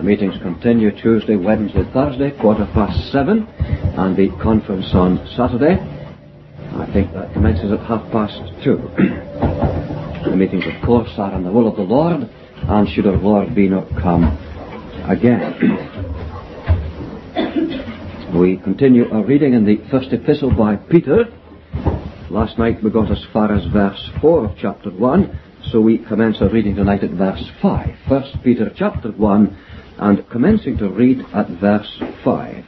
meetings continue Tuesday, Wednesday, Thursday, 7:15, and the conference on Saturday. I think that commences at 2:30. The meetings, of course, are in the will of the Lord, and should our Lord be not come again. We continue our reading in the first epistle by Peter. Last night we got as far as verse 4 of chapter 1, so we commence our reading tonight at verse 5. 1 Peter chapter 1, and commencing to read at verse 5.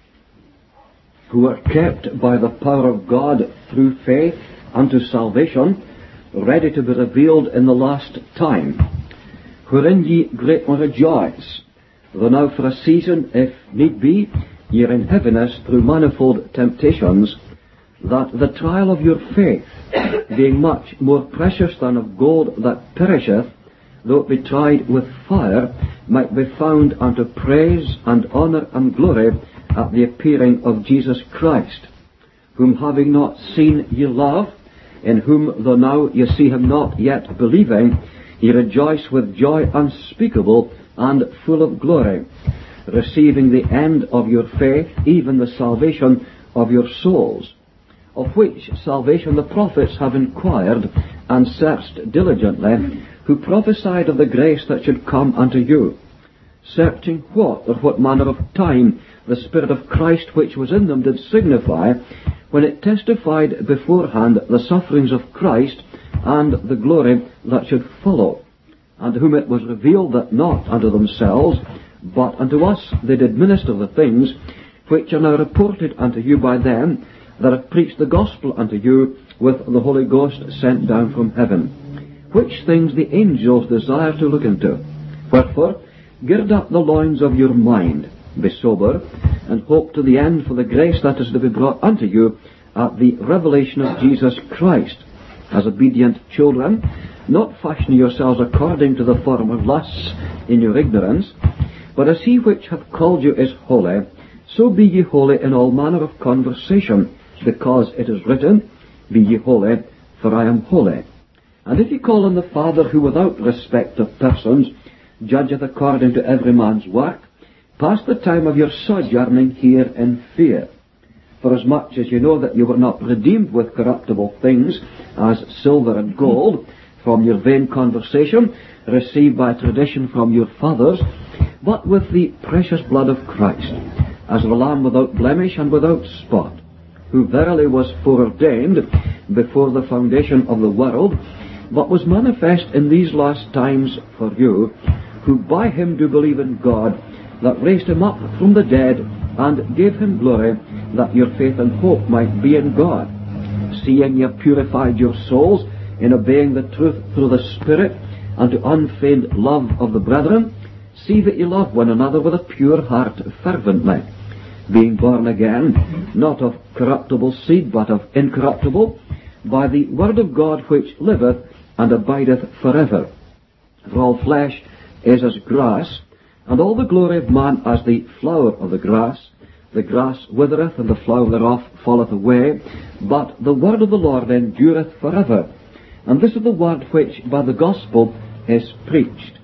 Who are kept by the power of God through faith unto salvation, ready to be revealed in the last time, wherein ye greatly rejoice, though now for a season, if need be, ye are in heaviness through manifold temptations, that the trial of your faith, being much more precious than of gold that perisheth, though it be tried with fire, might be found unto praise and honour and glory at the appearing of Jesus Christ, whom having not seen ye love, in whom though now ye see him not, yet believing, ye rejoice with joy unspeakable and full of glory, receiving the end of your faith, even the salvation of your souls, of which salvation the prophets have inquired and searched diligently, who prophesied of the grace that should come unto you, searching what manner of time the Spirit of Christ which was in them did signify, when it testified beforehand the sufferings of Christ and the glory that should follow, and whom it was revealed that not unto themselves, but unto us they did minister the things which are now reported unto you by them that have preached the gospel unto you with the Holy Ghost sent down from heaven, which things the angels desire to look into. Wherefore, gird up the loins of your mind, be sober, and hope to the end for the grace that is to be brought unto you at the revelation of Jesus Christ, as obedient children, not fashioning yourselves according to the former lusts in your ignorance, but as he which hath called you is holy, so be ye holy in all manner of conversation, because it is written, Be ye holy, for I am holy. And if ye call on the Father, who without respect of persons judgeth according to every man's work, pass the time of your sojourning here in fear. Forasmuch as you know that you were not redeemed with corruptible things, as silver and gold, from your vain conversation, received by tradition from your fathers, but with the precious blood of Christ, as of a lamb without blemish and without spot, who verily was foreordained before the foundation of the world, but was manifest in these last times for you, who by him do believe in God, that raised him up from the dead, and gave him glory, that your faith and hope might be in God. Seeing ye have purified your souls in obeying the truth through the Spirit, unto unfeigned love of the brethren, see that ye love one another with a pure heart fervently, being born again, not of corruptible seed, but of incorruptible, by the word of God which liveth and abideth forever. For all flesh is as grass, and all the glory of man as the flower of the grass. The grass withereth, and the flower thereof falleth away, but the word of the Lord endureth forever. And this is the word which by the gospel is preached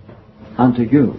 unto you.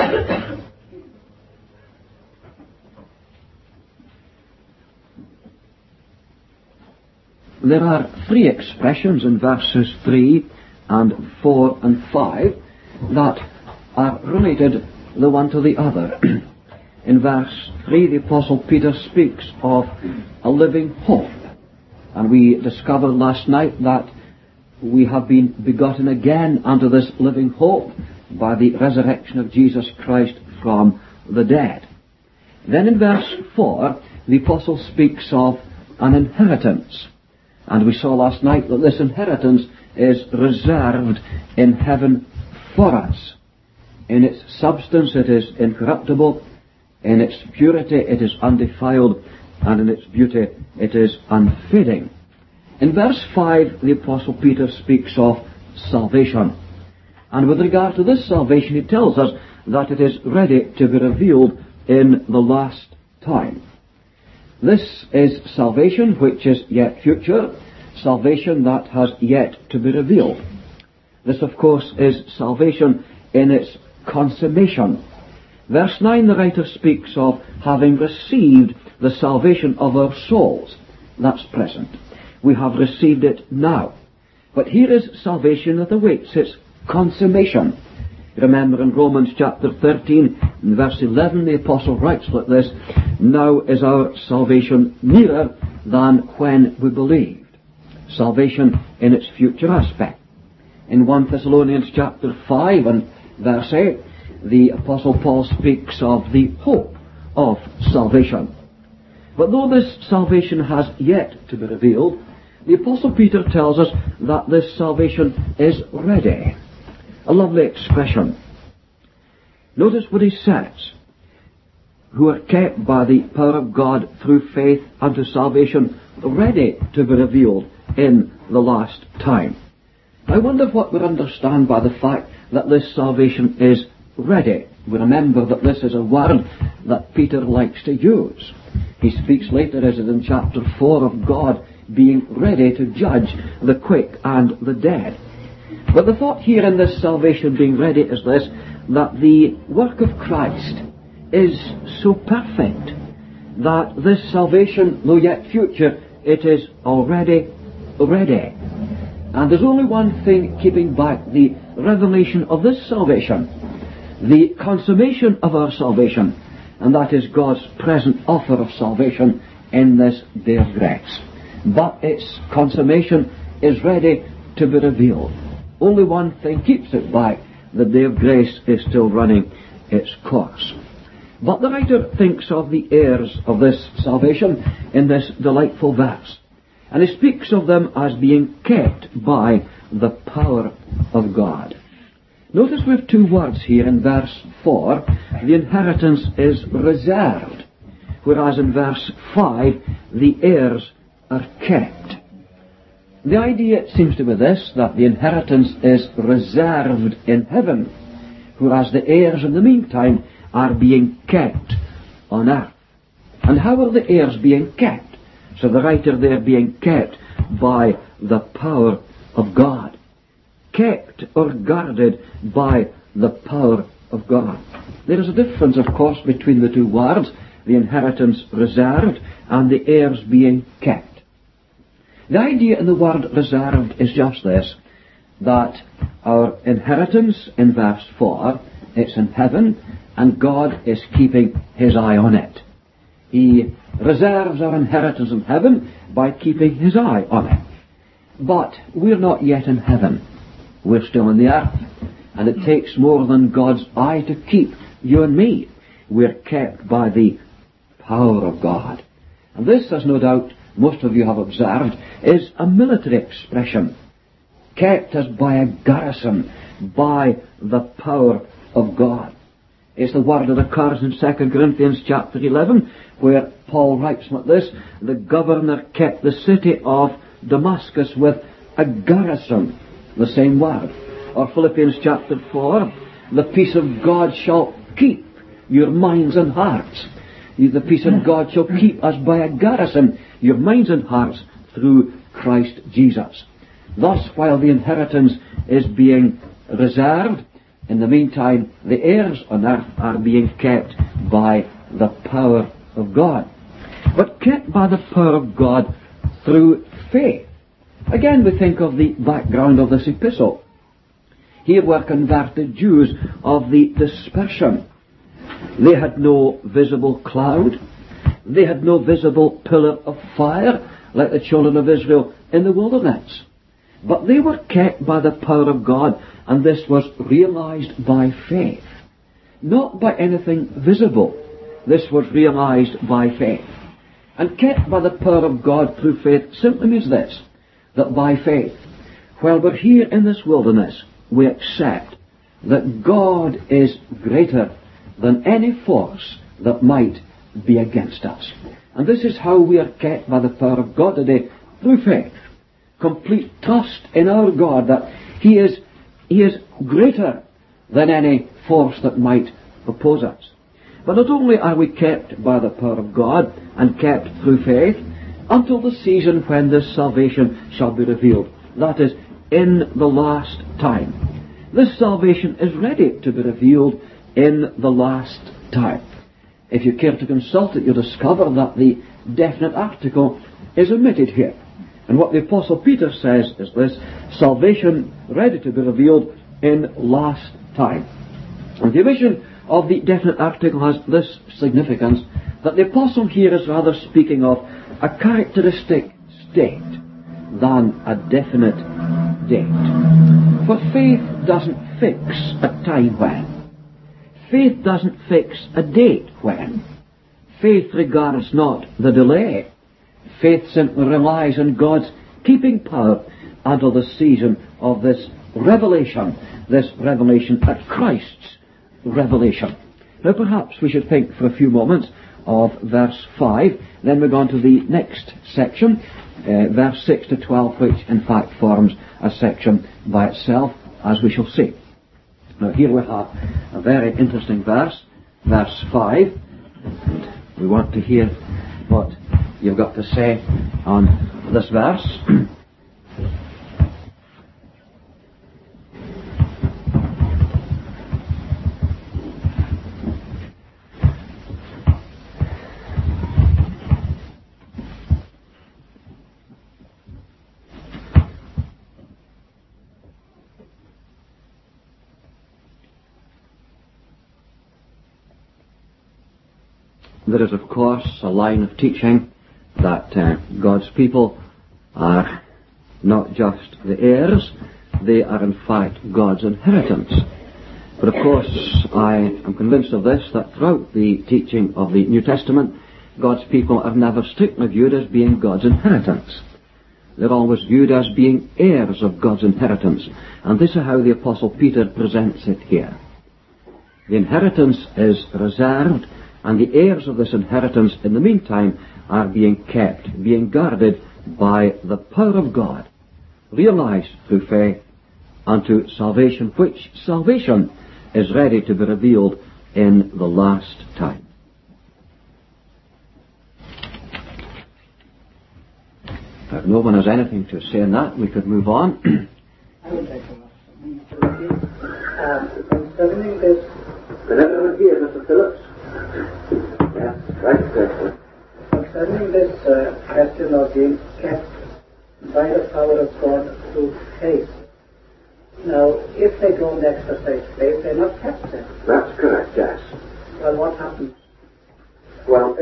There are three expressions in verses 3 and 4 and 5 that are related the one to the other. In verse 3, the Apostle Peter speaks of a living hope. And we discovered last night that we have been begotten again unto this living hope by the resurrection of Jesus Christ from the dead. Then in verse 4, the Apostle speaks of an inheritance. And we saw last night that this inheritance is reserved in heaven for us. In its substance it is incorruptible, in its purity it is undefiled, and in its beauty it is unfading. In verse 5, the Apostle Peter speaks of salvation. And with regard to this salvation, he tells us that it is ready to be revealed in the last time. This is salvation which is yet future, salvation that has yet to be revealed. This, of course, is salvation in its consummation. Verse 9, the writer speaks of having received the salvation of our souls. That's present. We have received it now. But here is salvation that awaits its consummation. Remember in Romans chapter 13, in verse 11, the apostle writes like this, "Now is our salvation nearer than when we believed." Salvation in its future aspect. In 1 Thessalonians chapter 5 and verse 8, the apostle Paul speaks of the hope of salvation. But though this salvation has yet to be revealed, the apostle Peter tells us that this salvation is ready. A lovely expression. Notice what he says. Who are kept by the power of God through faith unto salvation, ready to be revealed in the last time. I wonder what we understand by the fact that this salvation is ready. We remember that this is a word that Peter likes to use. He speaks later, as in chapter 4, of God being ready to judge the quick and the dead. But the thought here in this salvation being ready is this, that the work of Christ is so perfect that this salvation, though yet future, it is already ready. And there's only one thing keeping back the revelation of this salvation, the consummation of our salvation, and that is God's present offer of salvation in this day of grace. But its consummation is ready to be revealed. Only one thing keeps it back. The day of grace is still running its course. But the writer thinks of the heirs of this salvation in this delightful verse. And he speaks of them as being kept by the power of God. Notice we have two words here in verse 4. The inheritance is reserved, whereas in verse 5, the heirs are kept. The idea seems to be this, that the inheritance is reserved in heaven, whereas the heirs in the meantime are being kept on earth. And how are the heirs being kept? So the writer there being kept by the power of God. Kept or guarded by the power of God. There is a difference, of course, between the two words, the inheritance reserved and the heirs being kept. The idea in the word reserved is just this, that our inheritance in verse 4, it's in heaven, and God is keeping His eye on it. He reserves our inheritance in heaven by keeping His eye on it. But we're not yet in heaven. We're still in the earth. And it takes more than God's eye to keep you and me. We're kept by the power of God. And this, as no doubt most of you have observed, is a military expression. Kept as by a garrison, by the power of God. It's the word that occurs in 2 Corinthians chapter 11, where Paul writes like this, the governor kept the city of Damascus with a garrison. The same word. Or Philippians chapter 4, the peace of God shall keep your minds and hearts. The peace of God shall keep us by a garrison, your minds and hearts, through Christ Jesus. Thus, while the inheritance is being reserved, in the meantime, the heirs on earth are being kept by the power of God. But kept by the power of God through faith. Again, we think of the background of this epistle. Here were converted Jews of the dispersion. They had no visible cloud. They had no visible pillar of fire like the children of Israel in the wilderness. But they were kept by the power of God, and this was realized by faith. Not by anything visible. This was realized by faith. And kept by the power of God through faith simply means this, that by faith, while we're here in this wilderness, we accept that God is greater than any force that might be against us. And this is how we are kept by the power of God today, through faith. Complete trust in our God that He is greater than any force that might oppose us. But not only are we kept by the power of God and kept through faith, until the season when this salvation shall be revealed. That is, in the last time. This salvation is ready to be revealed in the last time. If you care to consult it, you'll discover that the definite article is omitted here. And what the Apostle Peter says is this: salvation ready to be revealed in last time. And the omission of the definite article has this significance, that the Apostle here is rather speaking of a characteristic state than a definite date. For faith doesn't fix a time when. Faith doesn't fix a date when. Faith regards not the delay. Faith simply relies on God's keeping power until the season of this revelation at Christ's revelation. Now perhaps we should think for a few moments of verse 5, then we're going to the next section, verse 6 to 12, which in fact forms a section by itself, as we shall see. Now here we have a very interesting verse, verse 5, and we want to hear what you've got to say on this verse. There is, of course, a line of teaching that God's people are not just the heirs, they are in fact God's inheritance. But of course, I am convinced of this, that throughout the teaching of the New Testament, God's people are never strictly viewed as being God's inheritance. They're always viewed as being heirs of God's inheritance. And this is how the Apostle Peter presents it here. The inheritance is reserved, and the heirs of this inheritance in the meantime are being kept, being guarded by the power of God, realized through faith unto salvation, which salvation is ready to be revealed in the last time. If no one has anything to say on that, we could move on. I would like to ask concerning this. Whenever here, Mr. Phillips. Yeah, right. Concerning this question of being kept by the power of God through faith. Now, if they don't exercise faith, they're not kept then. That's correct, yes. Well, what happens? Well,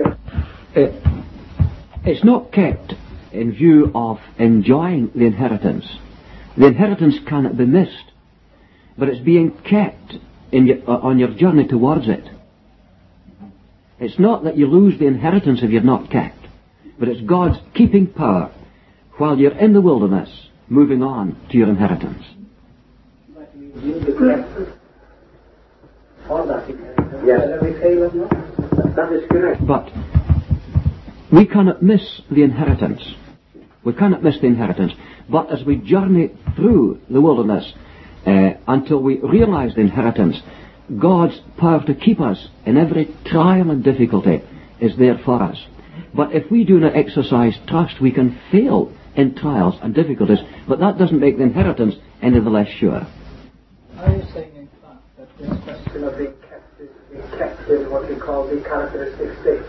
it's not kept in view of enjoying the inheritance. The inheritance cannot be missed, but it's being kept on your journey towards it. It's not that you lose the inheritance if you're not kept, but it's God's keeping power while you're in the wilderness, moving on to your inheritance. But we will be kept for that inheritance, yes. Whether we fail or not. That is correct. But we cannot miss the inheritance. We cannot miss the inheritance. But as we journey through the wilderness until we realize the inheritance, God's power to keep us in every trial and difficulty is there for us. But if we do not exercise trust, we can fail in trials and difficulties, but that doesn't make the inheritance any the less sure. Are you saying, in fact, that this question of being kept in what we call the characteristic state?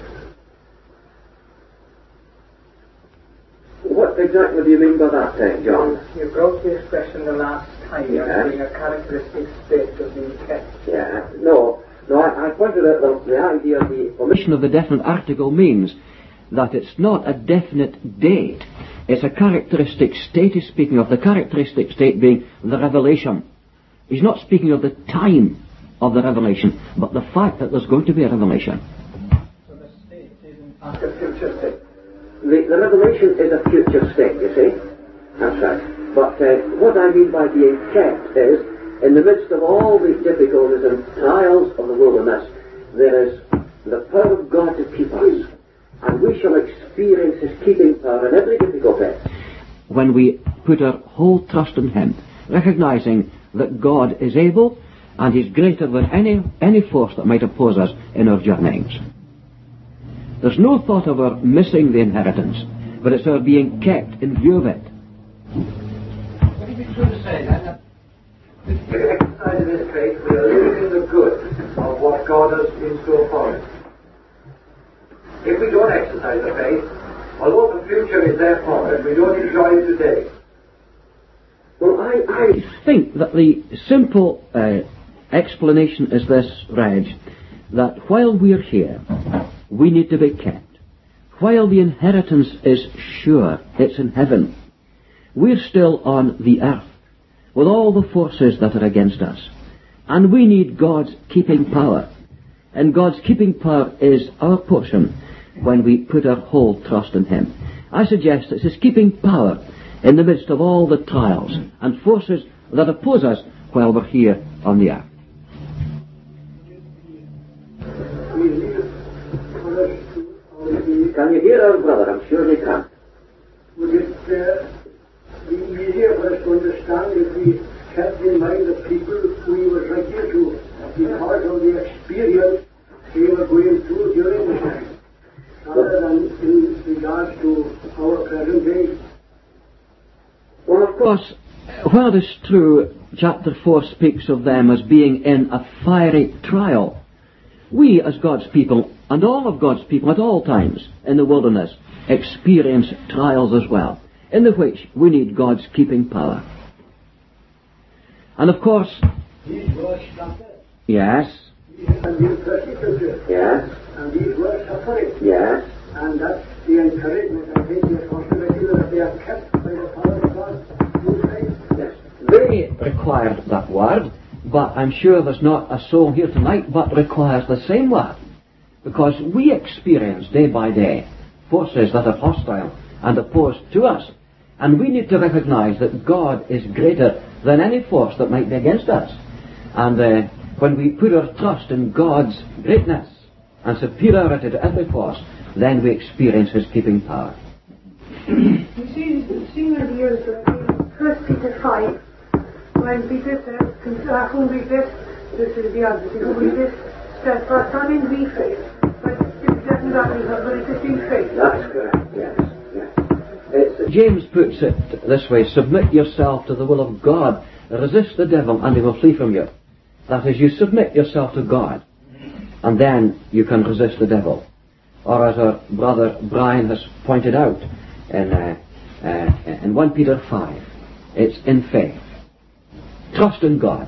What exactly do you mean by that, John? You brought the expression the last time, yes. As being a characteristic state of being kept. Yeah, no, I pointed out the idea of the omission of the definite article means that it's not a definite date. It's a characteristic state he's speaking of, the characteristic state being the revelation. He's not speaking of the time of the revelation, but the fact that there's going to be a revelation. So the state is in fact a future state. The revelation is a future state, you see. That's right. But what I mean by being kept is, in the midst of all the difficulties and trials of the wilderness, there is the power of God to keep us. And we shall experience His keeping power in every difficulty when we put our whole trust in Him, recognizing that God is able and He's greater than any force that might oppose us in our journeyings. There's no thought of our missing the inheritance, but it's our being kept in view of it. Would it be true to say that if we exercise this faith, we are losing the good of insofar. If we don't exercise the faith, although the future is there for us, we don't enjoy it today. Well, I think that the simple explanation is this, Reg, that while we're here, we need to be kept. While the inheritance is sure, it's in heaven, we're still on the earth with all the forces that are against us. And we need God's keeping power. And God's keeping power is our portion when we put our whole trust in Him. I suggest it's His keeping power in the midst of all the trials and forces that oppose us while we're here on the earth. Can you hear our brother? I'm sure they can. Would it be easier for us to understand if we kept in mind the people we were writing to because of the experience they were going through during the time, rather than in regards to our present day? Well, of course, while it is true, chapter 4 speaks of them as being in a fiery trial, we as God's people, and all of God's people at all times in the wilderness, experience trials as well, in the which we need God's keeping power. And of course, These were suffering. yes, And these persecuted. yes, And these were suffering. yes, And that's the encouragement, I think, the possibility that they are kept by the power of God through faith. yes. They required that word, but I'm sure there's not a soul here tonight but requires the same word. Because we experience day by day forces that are hostile and opposed to us. And we need to recognize that God is greater than any force that might be against us. And when we put our trust in God's greatness and superiority to every force, then we experience His keeping power. You see that here in 1 Peter 5, when Peter says, whom we bless, this is the answer, whom we bless, steadfast not in weak faith, but it doesn't matter, but it is in faith. That's correct, yes, yes. James puts it this way: submit yourself to the will of God, resist the devil and he will flee from you. That is, you submit yourself to God, and then you can resist the devil. Or as our brother Brian has pointed out in 1 Peter 5, it's in faith. Trust in God.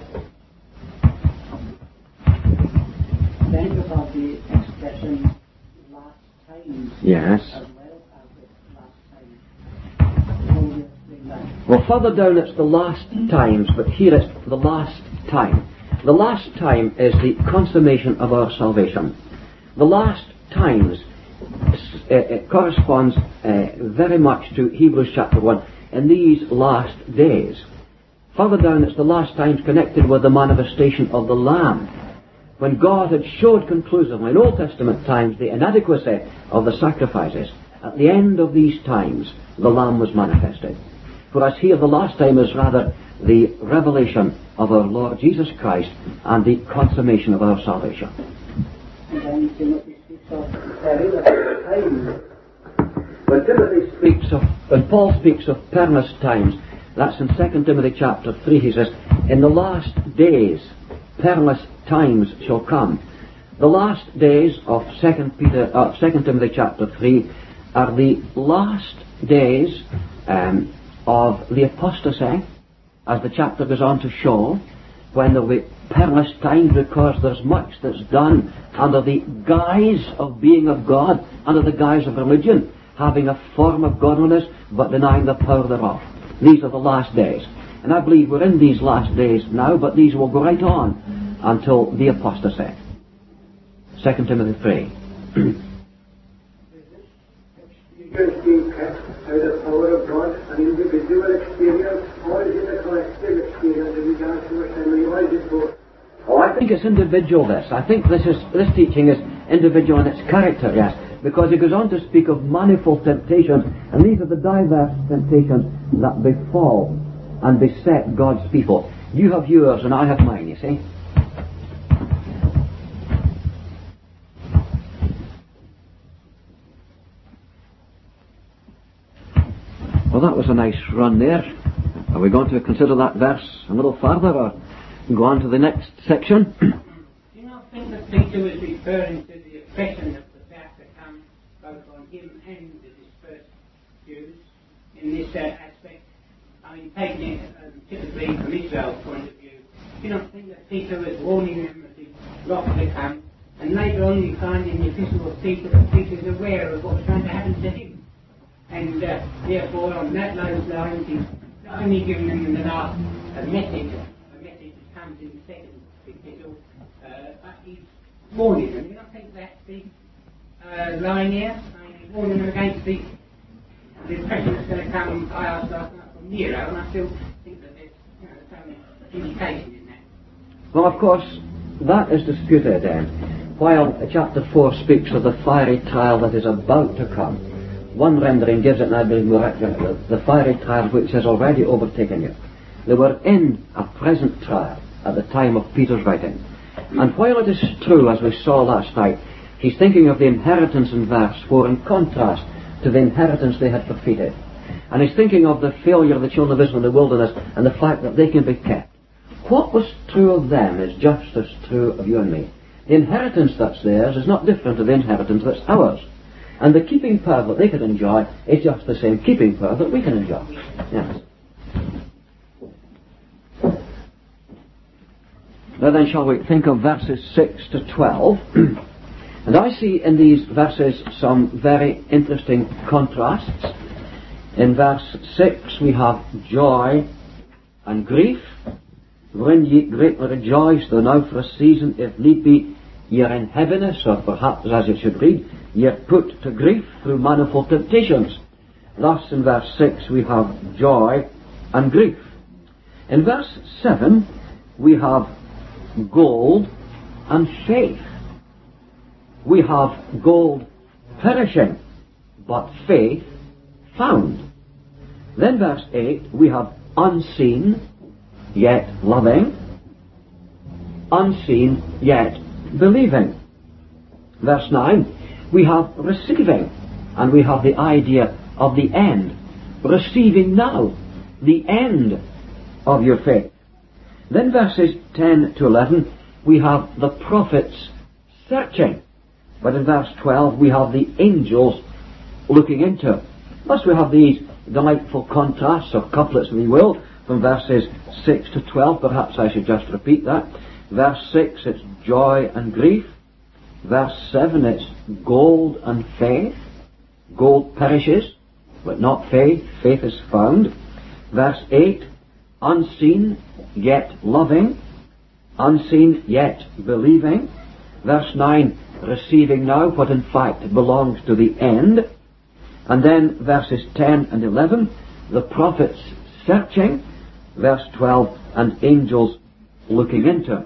Then about the expression last times. Yes. As well as the last time. How do you explain that? Well, further down it's the last times, but here it's the last time. The last time is the consummation of our salvation. The last times it corresponds very much to Hebrews chapter 1, in these last days. Further down it's the last times connected with the manifestation of the Lamb. When God had showed conclusively in Old Testament times the inadequacy of the sacrifices, at the end of these times the Lamb was manifested. Whereas here the last time is rather the revelation of our Lord Jesus Christ and the consummation of our salvation. And then Timothy speaks of perilous times. When Paul speaks of perilous times, that's in 2 Timothy chapter 3, he says, in the last days perilous times shall come. The last days of 2 Timothy chapter 3 are the last days of the apostasy, as the chapter goes on to show, when there will be perilous times because there's much that's done under the guise of being of God, under the guise of religion, having a form of godliness but denying the power thereof. These are the last days. And I believe we're in these last days now, but these will go right on until the apostasy. 2 Timothy 3. Experience being kept by the power of God, an individual experience, or is it a collective experience in regards to assembly? Why is it both? Oh, I think it's individual, this. I think this teaching is individual in its character, yes. Because it goes on to speak of manifold temptations, and these are the diverse temptations that befall and beset God's people. You have yours and I have mine, you see. Well, that was a nice run there. Are we going to consider that verse a little further or go on to the next section? Do you not think that Peter was referring to the oppression that was about to come both on him and the dispersed Jews in this aspect. I mean, taking it typically from Israel's point of view, you don't think that Peter was warning them of the wrath to come, and later on you find in the epistle of Peter that Peter is aware of what's going to happen to him. And therefore, on those lines, he's not only giving them in the last a message that comes in the second epistle, but he's warning them. You don't think that's the line here? I mean, he's warning them against the oppression that's going to come, I asked last night, from Nero, and I still think that there's some indication in that. Well, of course, that is disputed then. While chapter 4 speaks of the fiery trial that is about to come, one rendering gives it, and I believe more accurately, the fiery trial which has already overtaken you. They were in a present trial at the time of Peter's writing. And while it is true, as we saw last night, he's thinking of the inheritance in verse 4 in contrast to the inheritance they had forfeited. And he's thinking of the failure of the children of Israel in the wilderness and the fact that they can be kept. What was true of them is just as true of you and me. The inheritance that's theirs is not different to the inheritance that's ours. And the keeping power that they can enjoy is just the same keeping power that we can enjoy. Yes. Now then, shall we think of verses 6 to 12? And I see in these verses some very interesting contrasts. In verse 6 we have joy and grief. Wherein ye greatly rejoice, though now for a season, if need be, ye are in heaviness, or perhaps as it should read, ye are put to grief through manifold temptations. Thus in verse 6 we have joy and grief. In verse 7 we have gold and faith. We have gold perishing, but faith found. Then verse 8 we have unseen yet loving, unseen yet believing. Verse 9 we have receiving, and we have the idea of the end. Receiving now the end of your faith. Then verses 10 to 11 we have the prophets searching. But in verse 12 we have the angels looking into it. Thus we have these delightful contrasts, or couplets if you will, from verses 6 to 12. Perhaps I should just repeat that. Verse 6 it's joy and grief. Verse 7 it's gold and faith. Gold perishes, but not faith. Faith is found. Verse 8 unseen yet loving. Unseen yet believing. Verse 9 receiving now what in fact belongs to the end. And then verses 10 and 11 the prophets searching. Verse 12 and angels looking into.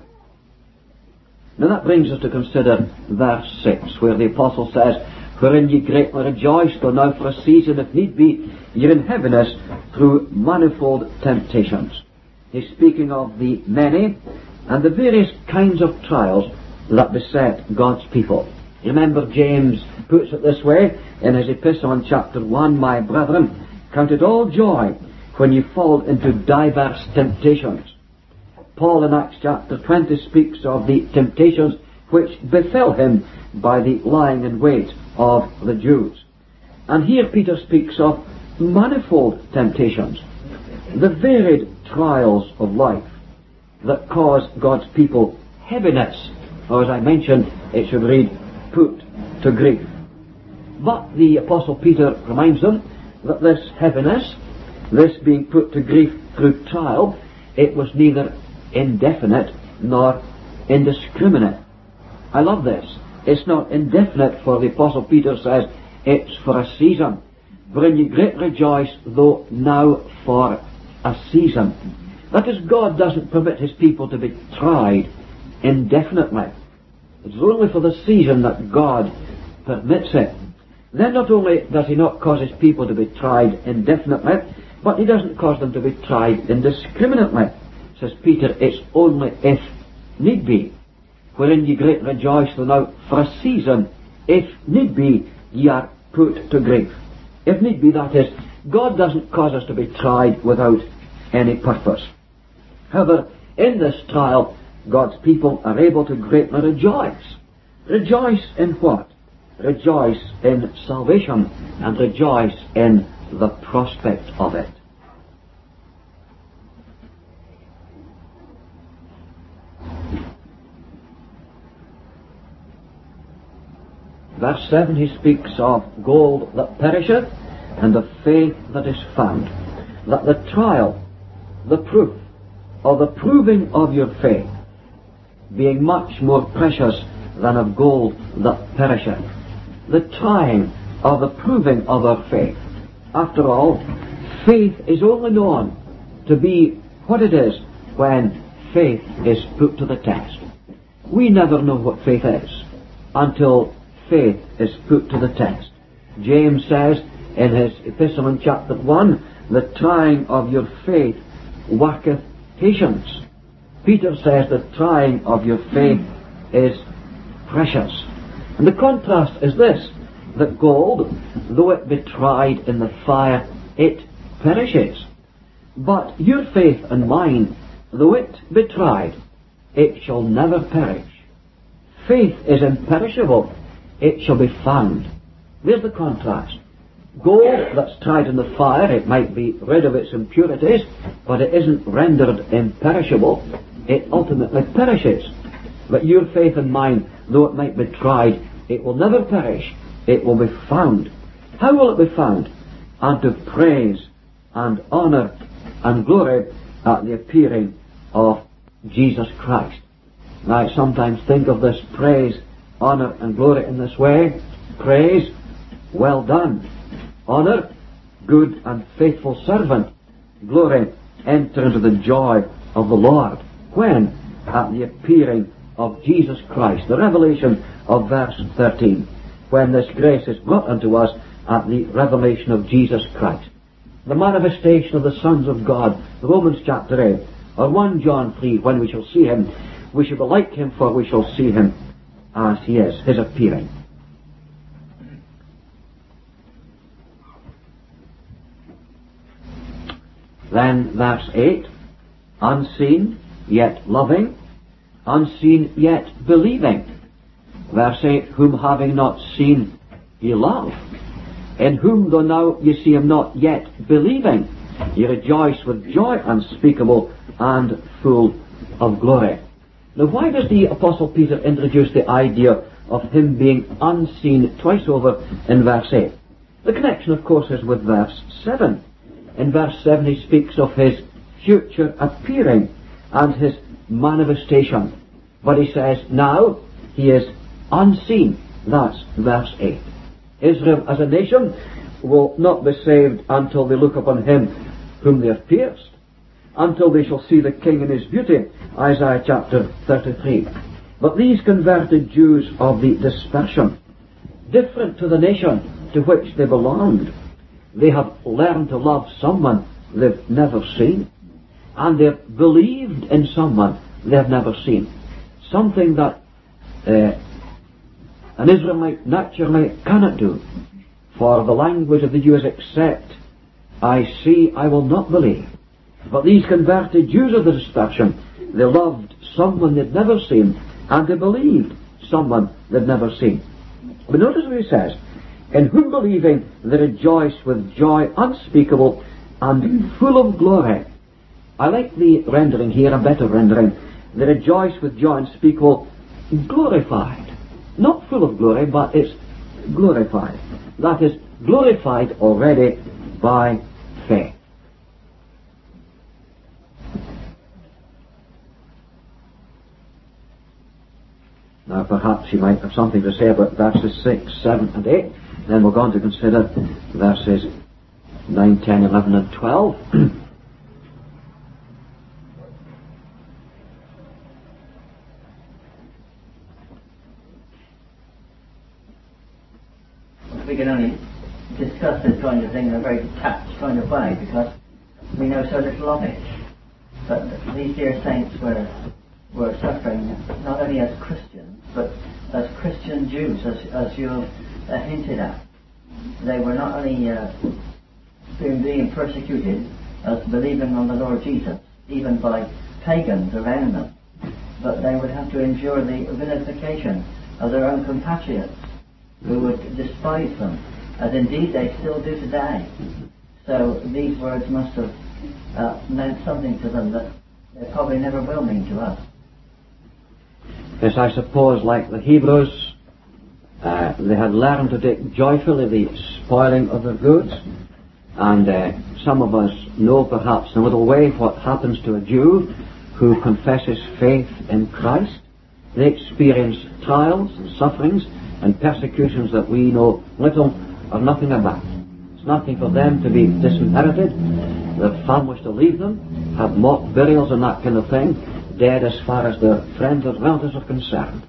Now that brings us to consider verse 6, where the apostle says, wherein ye greatly rejoice, though now for a season if need be ye are in heaviness through manifold temptations. He's speaking of the many and the various kinds of trials that beset God's people. Remember, James puts it this way in his epistle in chapter 1, my brethren, count it all joy when you fall into diverse temptations. Paul in Acts chapter 20 speaks of the temptations which befell him by the lying in wait of the Jews. And here Peter speaks of manifold temptations, the varied trials of life that cause God's people heaviness, or as I mentioned, it should read, put to grief. But the Apostle Peter reminds them that this heaviness, this being put to grief through trial, it was neither indefinite nor indiscriminate. I love this. It's not indefinite, for the Apostle Peter says it's for a season. Wherein ye greatly rejoice, though now for a season. That is, God doesn't permit His people to be tried indefinitely. It's only for the season that God permits it. Then not only does He not cause His people to be tried indefinitely, but He doesn't cause them to be tried indiscriminately. Says Peter, it's only if need be. Wherein ye greatly rejoice, though now for a season, if need be, ye are put to grief. If need be, that is, God doesn't cause us to be tried without any purpose. However, in this trial, God's people are able to greatly rejoice. Rejoice in what? Rejoice in salvation, and rejoice in the prospect of it. Verse 7, he speaks of gold that perisheth, and of faith that is found. That the trial, the proof, or the proving of your faith, being much more precious than of gold that perisheth. The trying or the proving of our faith. After all, faith is only known to be what it is when faith is put to the test. We never know what faith is until faith is put to the test. James says in his epistle in chapter 1, the trying of your faith worketh patience. Peter says the trying of your faith is precious. And the contrast is this, that gold, though it be tried in the fire, it perishes. But your faith and mine, though it be tried, it shall never perish. Faith is imperishable, it shall be found. There's the contrast. Gold that's tried in the fire, it might be rid of its impurities, but it isn't rendered imperishable. It ultimately perishes. But your faith and mine, though it might be tried, it will never perish. It will be found. How will it be found? Unto praise and honour and glory at the appearing of Jesus Christ. Now I sometimes think of this praise, honour and glory in this way. Praise, well done. Honour, good and faithful servant. Glory, enter into the joy of the Lord. When? At the appearing of Jesus Christ. The revelation of verse 13. When this grace is brought unto us at the revelation of Jesus Christ. The manifestation of the sons of God, Romans chapter 8, or 1 John 3, when we shall see him, we shall be like him, for we shall see him as he is, his appearing. Then verse 8, unseen yet loving, unseen yet believing. Verse 8, whom having not seen ye love, in whom though now ye see him not yet believing, ye rejoice with joy unspeakable and full of glory. Now why does the Apostle Peter introduce the idea of him being unseen twice over in verse 8? The connection of course is with verse 7. In verse 7 he speaks of his future appearing and his manifestation. But he says now he is unseen. That's verse 8. Israel as a nation will not be saved until they look upon him whom they have pierced, until they shall see the King in his beauty, Isaiah chapter 33. But these converted Jews of the dispersion, different to the nation to which they belonged, they have learned to love someone they've never seen, and they've believed in someone they've never seen. Something that an Israelite naturally cannot do. For the language of the Jew is except I see, I will not believe. But these converted Jews of the dispersion, they loved someone they'd never seen, and they believed someone they'd never seen. But notice what he says, in whom believing they rejoice with joy unspeakable and full of glory. I like the rendering here, a better rendering. They rejoice with joy unspeakable, glorified. Not full of glory, but it's glorified. That is, glorified already by faith. Now perhaps you might have something to say about verses 6, 7 and 8. Then we're going to consider verses 9, 10, 11 and 12. We can only discuss this kind of thing in a very detached kind of way because we know so little of it. But these dear saints were suffering not only as Christians but as Christian Jews, as you hinted at. They were not only being persecuted as believing on the Lord Jesus, even by pagans around them, but they would have to endure the vilification of their own compatriots, who would despise them, as indeed they still do today. So these words must have meant something to them that they probably never will mean to us. Yes, I suppose, like the Hebrews, they had learned to take joyfully the spoiling of their goods, and some of us know perhaps in a little way what happens to a Jew who confesses faith in Christ. They experience trials and sufferings and persecutions that we know little or nothing about. It's nothing for them to be disinherited, their families to leave them, have mock burials and that kind of thing, dead as far as their friends and relatives are concerned.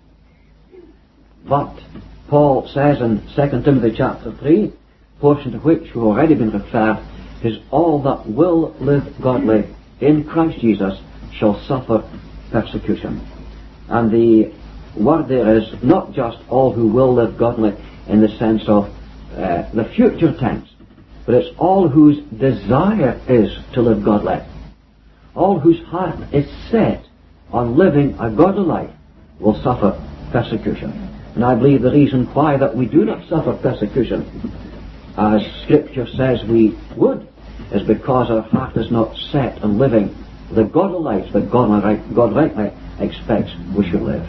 But Paul says in 2 Timothy chapter 3, portion to which we've already been referred, is all that will live godly in Christ Jesus shall suffer persecution. And the word there is not just all who will live godly in the sense of the future tense, but it's all whose desire is to live godly. All whose heart is set on living a godly life will suffer persecution. And I believe the reason why that we do not suffer persecution, as Scripture says we would, is because our heart is not set on living the godly life that God rightly expects we should live.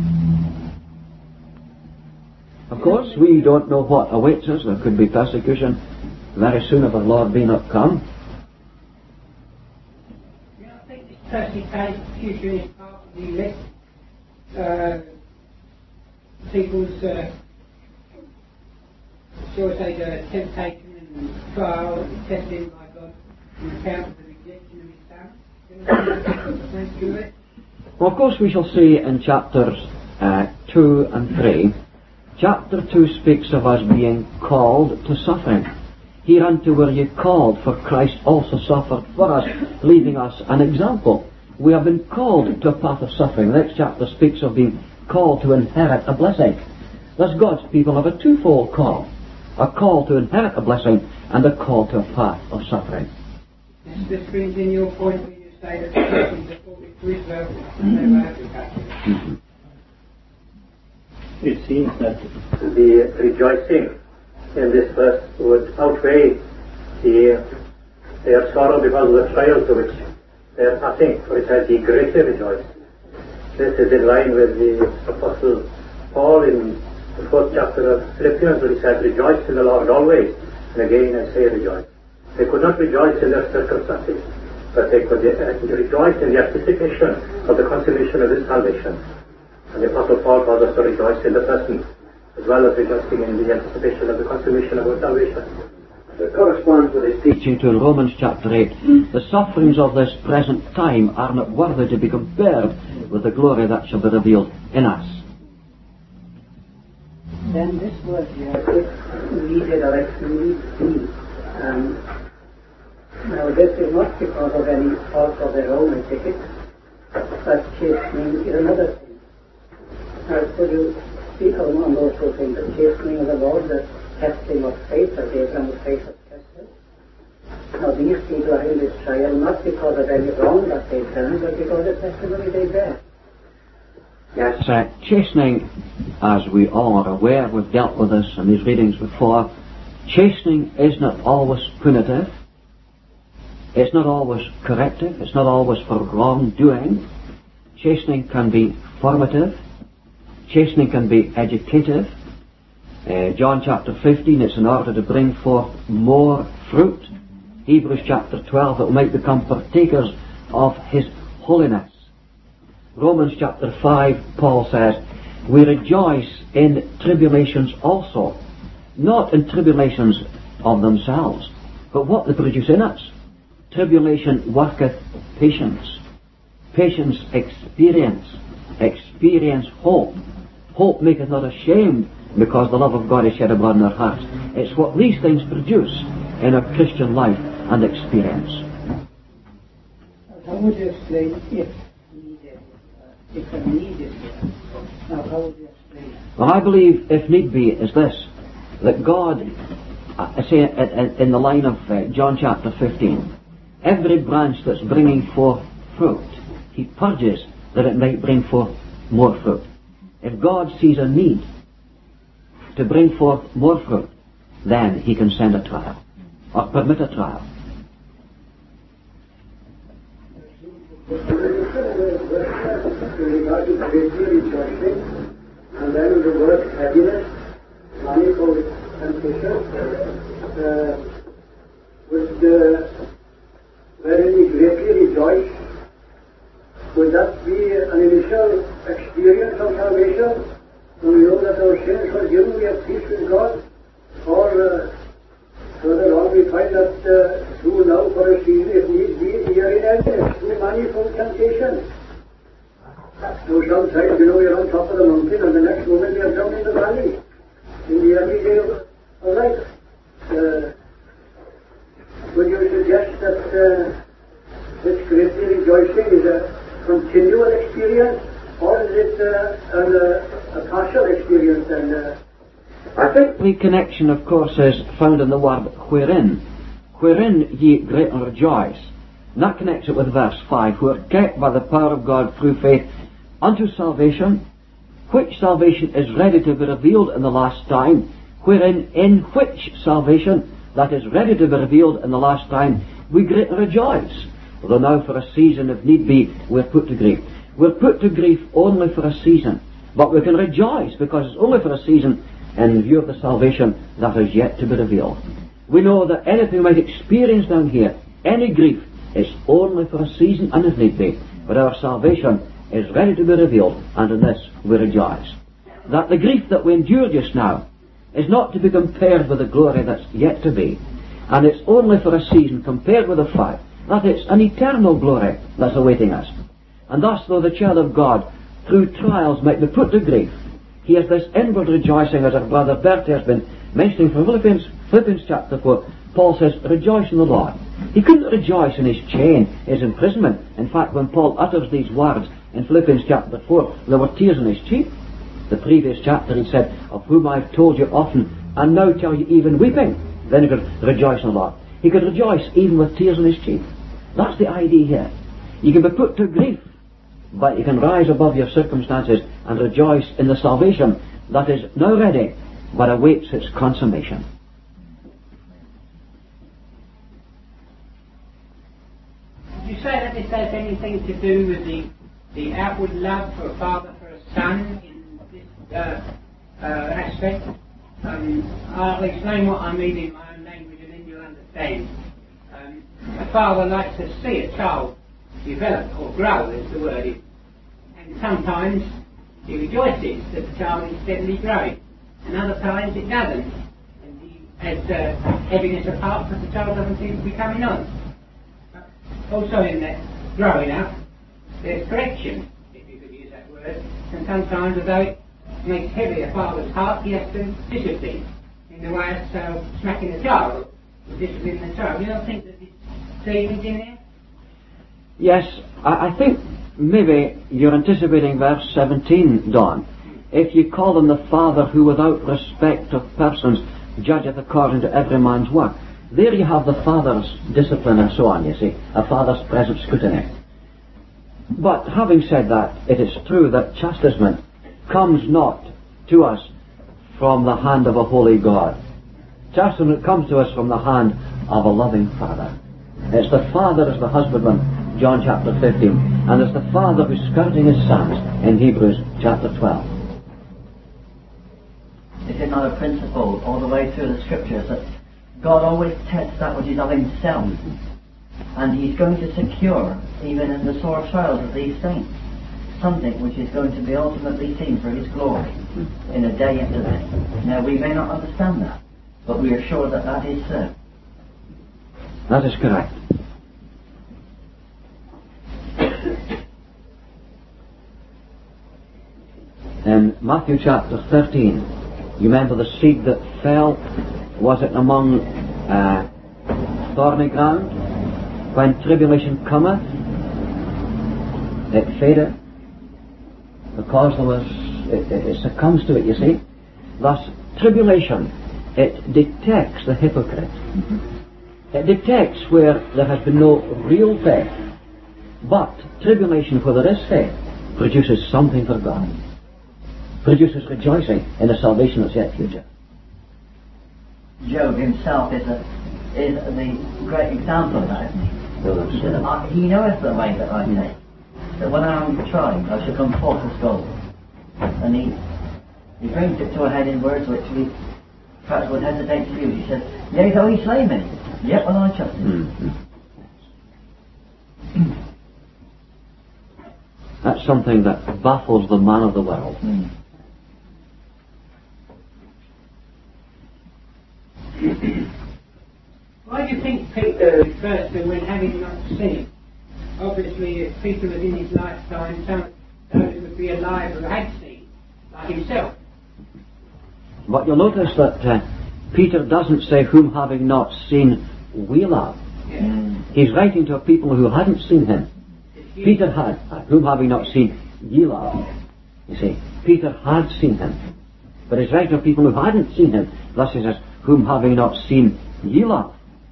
Of course, we don't know what awaits us. There could be persecution very soon if our Lord be not come. I think this persecution is part of the elect. People's, shall I say, the temptation and trial and testing by God on account of the rejection of His Son. Well, of course, we shall see in chapters 2 and 3. Chapter 2 speaks of us being called to suffering. Hereunto were ye called, for Christ also suffered for us, leaving us an example. We have been called to a path of suffering. The next chapter speaks of being called to inherit a blessing. Thus God's people have a twofold call. A call to inherit a blessing and a call to a path of suffering. This brings in your point where you say that the blessings are for Israel and they were Africa. It seems that The rejoicing in this verse would outweigh their sorrow because of the trials to which they are passing, for it has ye greatly rejoiced. This is in line with the Apostle Paul in the 4th chapter of Philippians, where he said, rejoice in the Lord always, and again I say rejoice. They could not rejoice in their circumstances, but they could rejoice in the anticipation of the consummation of His salvation. And the Apostle Paul calls us to rejoice in the present, as well as rejoicing in the anticipation of the consummation of our salvation. It corresponds with his teaching to Romans chapter 8. The sufferings of this present time are not worthy to be compared with the glory that shall be revealed in us. Then this was here, if needed or if need be. Now this is not because of any fault of their own, I take it, but chastening is another thing. Now could you speak on those two things, the chastening of the Lord, the testing of faith, as Abraham's faith was tested? Now these people are in this trial not because of any wrong that they've done, but because of the testimony they bear. Yes, chastening, as we all are aware, we've dealt with this in these readings before, chastening is not always punitive, it's not always corrective, it's not always for wrongdoing. Chastening can be formative, chastening can be educative. John chapter 15, it's in order to bring forth more fruit. Hebrews chapter 12, that we might become partakers of His holiness. Romans chapter 5, Paul says, we rejoice in tribulations also, not in tribulations of themselves, but what they produce in us. Tribulation worketh patience. Patience experience. Experience hope. Hope maketh not ashamed, because the love of God is shed abroad in our hearts. It's what these things produce in our Christian life and experience. How would you explain if needed? If a need is there. Now how would you explain that? Well, I believe, if need be, is this, that God, I say in the line of John chapter 15, every branch that's bringing forth fruit, He purges that it might bring forth more fruit. If God sees a need to bring forth more fruit, then He can send a trial, or permit a trial. And then the word heaviness, manifold temptation, wherein we greatly rejoice. Would that be an initial experience of salvation? When we know that our sins are forgiven, we have peace with God? Or further on we find that through now for a season, if need be, we are in heaviness, through manifold temptation. So sometimes, we are on top of the mountain and the next moment we are down in the valley, in the everyday of life. Would you suggest that this greatly rejoicing is a continual experience, or is it a partial experience? And I think the connection, of course, is found in the word wherein. Wherein ye greatly rejoice. And that connects it with verse 5, who are kept by the power of God through faith unto salvation, which salvation is ready to be revealed in the last time, wherein in which salvation that is ready to be revealed in the last time, we greatly rejoice. Although now for a season, if need be, we're put to grief. We're put to grief only for a season, but we can rejoice because it's only for a season in view of the salvation that is yet to be revealed. We know that anything we might experience down here, any grief, is only for a season and if need be, but our salvation is ready to be revealed, and in this we rejoice. That the grief that we endure just now is not to be compared with the glory that's yet to be, and it's only for a season compared with the fact that it's an eternal glory that's awaiting us. And thus, though the child of God through trials might be put to grief, he has this inward rejoicing, as our brother Bertie has been mentioning from Philippians chapter 4. Paul says, rejoice in the Lord. He couldn't rejoice in his chain, his imprisonment. In fact, when Paul utters these words in Philippians chapter 4, there were tears in his cheek. The previous chapter he said, of whom I've told you often, and now tell you even weeping. Then he could rejoice in the Lord. He could rejoice even with tears in his cheek. That's the idea here. You can be put to grief, but you can rise above your circumstances and rejoice in the salvation that is now ready, but awaits its consummation. Would you say that this has anything to do with the outward love for a father for a son in this aspect? I'll explain what I mean in my own language and then you'll understand. A father likes to see a child develop or grow, as the word is. And sometimes he rejoices that the child is steadily growing. And other times it doesn't. And he has heaviness of heart because the child doesn't seem to be coming on. Also in that growing up, there's correction, if you could use that word. And sometimes, although it makes heavy a father's heart, he has to discipline in the way of smacking the child, or disciplining the child. You don't think that this seed is in there? Yes, I think maybe you're anticipating verse 17, Don. If you call him the Father who without respect of persons judgeth according to every man's work. There you have the Father's discipline and so on, you see, a Father's present scrutiny. But having said that, it is true that chastisement comes not to us from the hand of a holy God. Chastisement comes to us from the hand of a loving Father. It's the Father as the husbandman, John chapter 15, and it's the Father who's skirting his sons in Hebrews chapter 12. Is it not a principle all the way through the Scriptures that God always tests that which is of himself, and he's going to secure, even in the sore trials of these saints, something which is going to be ultimately seen for his glory in a day after this. Now we may not understand that, but we are sure that that is so. That is correct. In Matthew chapter 13, you remember the seed that fell, was it among thorny ground? When tribulation cometh, it fadeth, because it succumbs to it, you see. Thus, tribulation, it detects the hypocrite. It detects where there has been no real faith. But tribulation, where there is faith, produces something for God. Produces rejoicing in the salvation that's yet future. Job himself is the great example of that, isn't he? He said, he knoweth the way that I take, that when I am tried, I shall come forth as gold. And he brings it to a head in words which we perhaps would hesitate to use. He says, yea, though he slay me, yet will I trust him. That's something that baffles the man of the world. Why do you think Peter refers to when having not seen? Obviously, if Peter was in his lifetime, some of those would be alive who had seen, like himself. But you'll notice that Peter doesn't say, whom having not seen, we love. Yeah. He's writing to a people who hadn't seen him. Peter had, whom having not seen, ye love. You see, Peter had seen him. But he's writing to people who hadn't seen him. Thus he says, whom having not seen, ye love.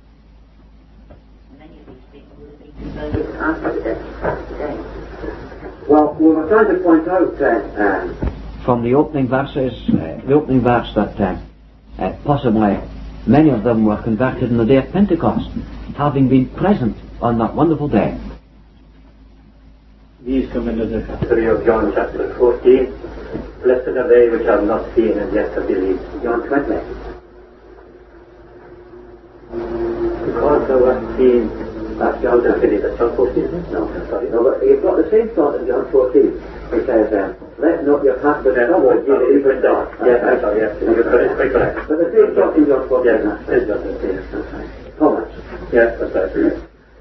Well, we were trying to point out from the opening verses, the opening verse that possibly many of them were converted on the day of Pentecost, having been present on that wonderful day. These come into the category of John chapter 14. Blessed are they which have not seen and yet have believed. John 20. Because thou hast seen. That's John 20. That's John 14. No, sorry. No, but you've got the same thought in John 14. It says, let not your heart be troubled, ye believe in God. Yes, I'm sorry, yes. You're quite correct. But the same thought in John 14. Yes, that's John 14. That's right. Thomas. Yes, that's right.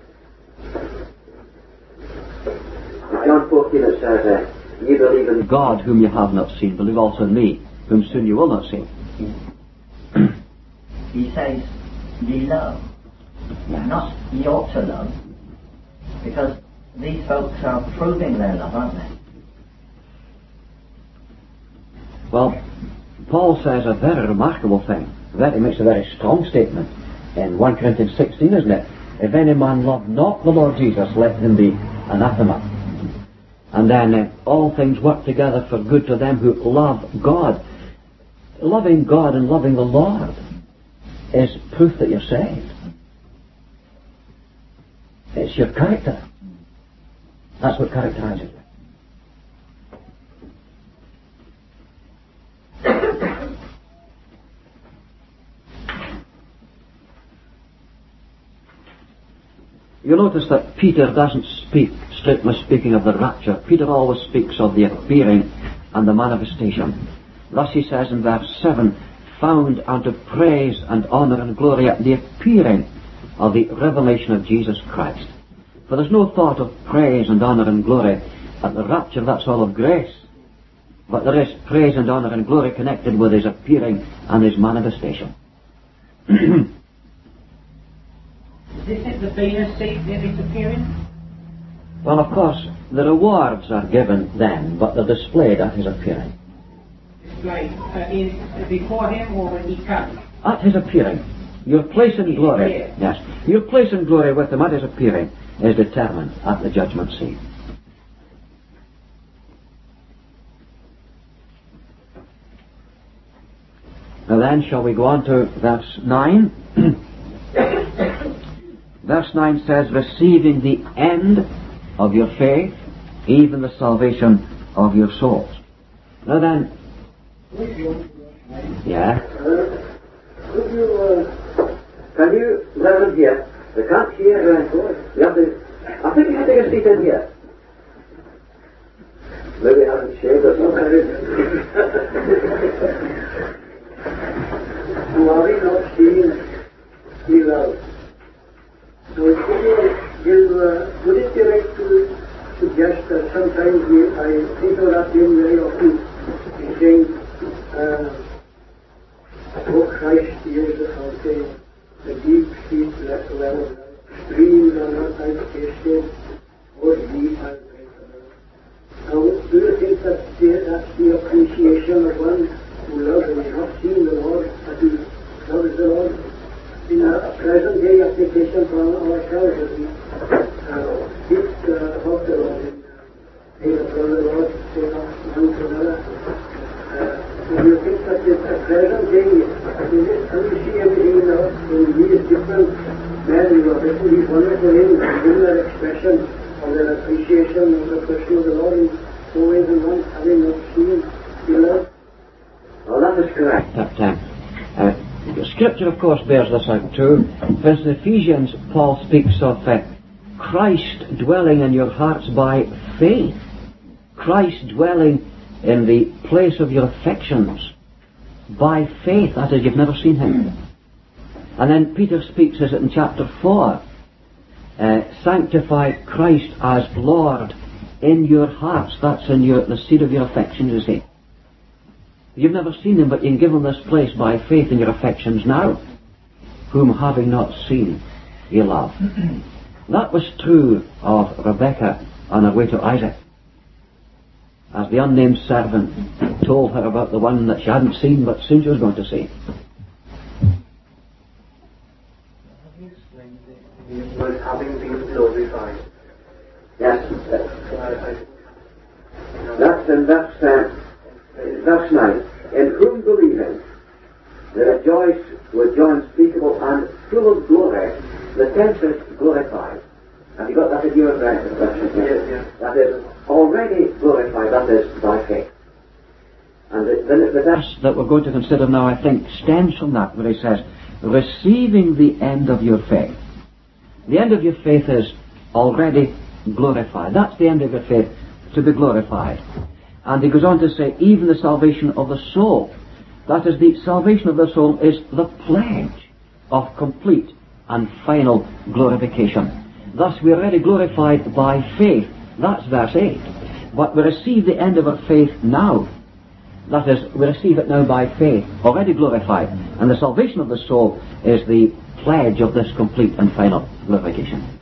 John 14 it says, ye believe in God whom you have not seen, believe also in me, whom soon you will not see. He says, ye love. Not ye ought to love. Because these folks are proving their love, aren't they? Well, Paul says a very remarkable thing. He makes a very strong statement in 1 Corinthians 16, isn't it? If any man love not the Lord Jesus, let him be anathema. And then all things work together for good to them who love God. Loving God and loving the Lord is proof that you're saved. It's your character. That's what characterizes you. You'll notice that Peter doesn't speak, strictly speaking, of the rapture. Peter always speaks of the appearing and the manifestation. Thus he says in verse 7, found unto praise and honour and glory at the appearing of the revelation of Jesus Christ. For there's no thought of praise and honour and glory at the rapture. That's all of grace. But there is praise and honour and glory connected with his appearing and his manifestation. Isn't the Bema seat that is appearing? Well, of course, the rewards are given then, but they're displayed at his appearing. Displayed before him or when he comes? At his appearing. Your place in glory, yes, your place in glory with him at his appearing is determined at the judgment seat. Now then, shall we go on to verse 9? Verse 9 says, receiving the end of your faith, even the salvation of your souls. Now then, yeah. Could you, Can you let them here? They can't hear. You have to, I think you should take a seat in here. Maybe I haven't shaved or something. who are not seen, we love. So would it be right to suggest that sometimes I think of that hymn very often, we sing, O Christ, is the fountain, the deep sea left well, streams are not like tasted, or deep are like well. Now, do you think that that's the appreciation of one who loves and has not seen the Lord, but who loves the Lord? In a present day application for ourselves, as we think about the Lord and think upon the Lord Do you think that at present day, we see everything now in these different men who are written these wonderful hymns and give their expression of their appreciation of the person of the Lord in four ways and one, having not seen, beloved? Well, that is correct. Scripture, of course, bears this out too. For instance, Ephesians, Paul speaks of Christ dwelling in your hearts by faith. Christ dwelling in the place of your affections by faith. That is, you've never seen Him. And then Peter speaks, as it in chapter 4, sanctify Christ as Lord in your hearts. That's in the seat of your affections, you see. You've never seen Him, but you can give Him this place by faith in your affections now, whom having not seen, ye love. That was true of Rebekah on her way to Isaac, as the unnamed servant told her about the one that she hadn't seen, but soon she was going to see. Was having been glorified. Yes. That's in verse 9. In whom believing, they rejoice with joy unspeakable and full of glory. The tense is glorified. Have you got that in your version? Yes. That is already glorified, that is by faith. And the verse that we're going to consider now, I think, stems from that, where he says, receiving the end of your faith. The end of your faith is already glorified. That's the end of your faith, to be glorified. And he goes on to say, even the salvation of the soul. That is, the salvation of the soul is the pledge of complete and final glorification. Thus, we are already glorified by faith. That's verse 8. But we receive the end of our faith now. That is, we receive it now by faith, already glorified. And the salvation of the soul is the pledge of this complete and final glorification.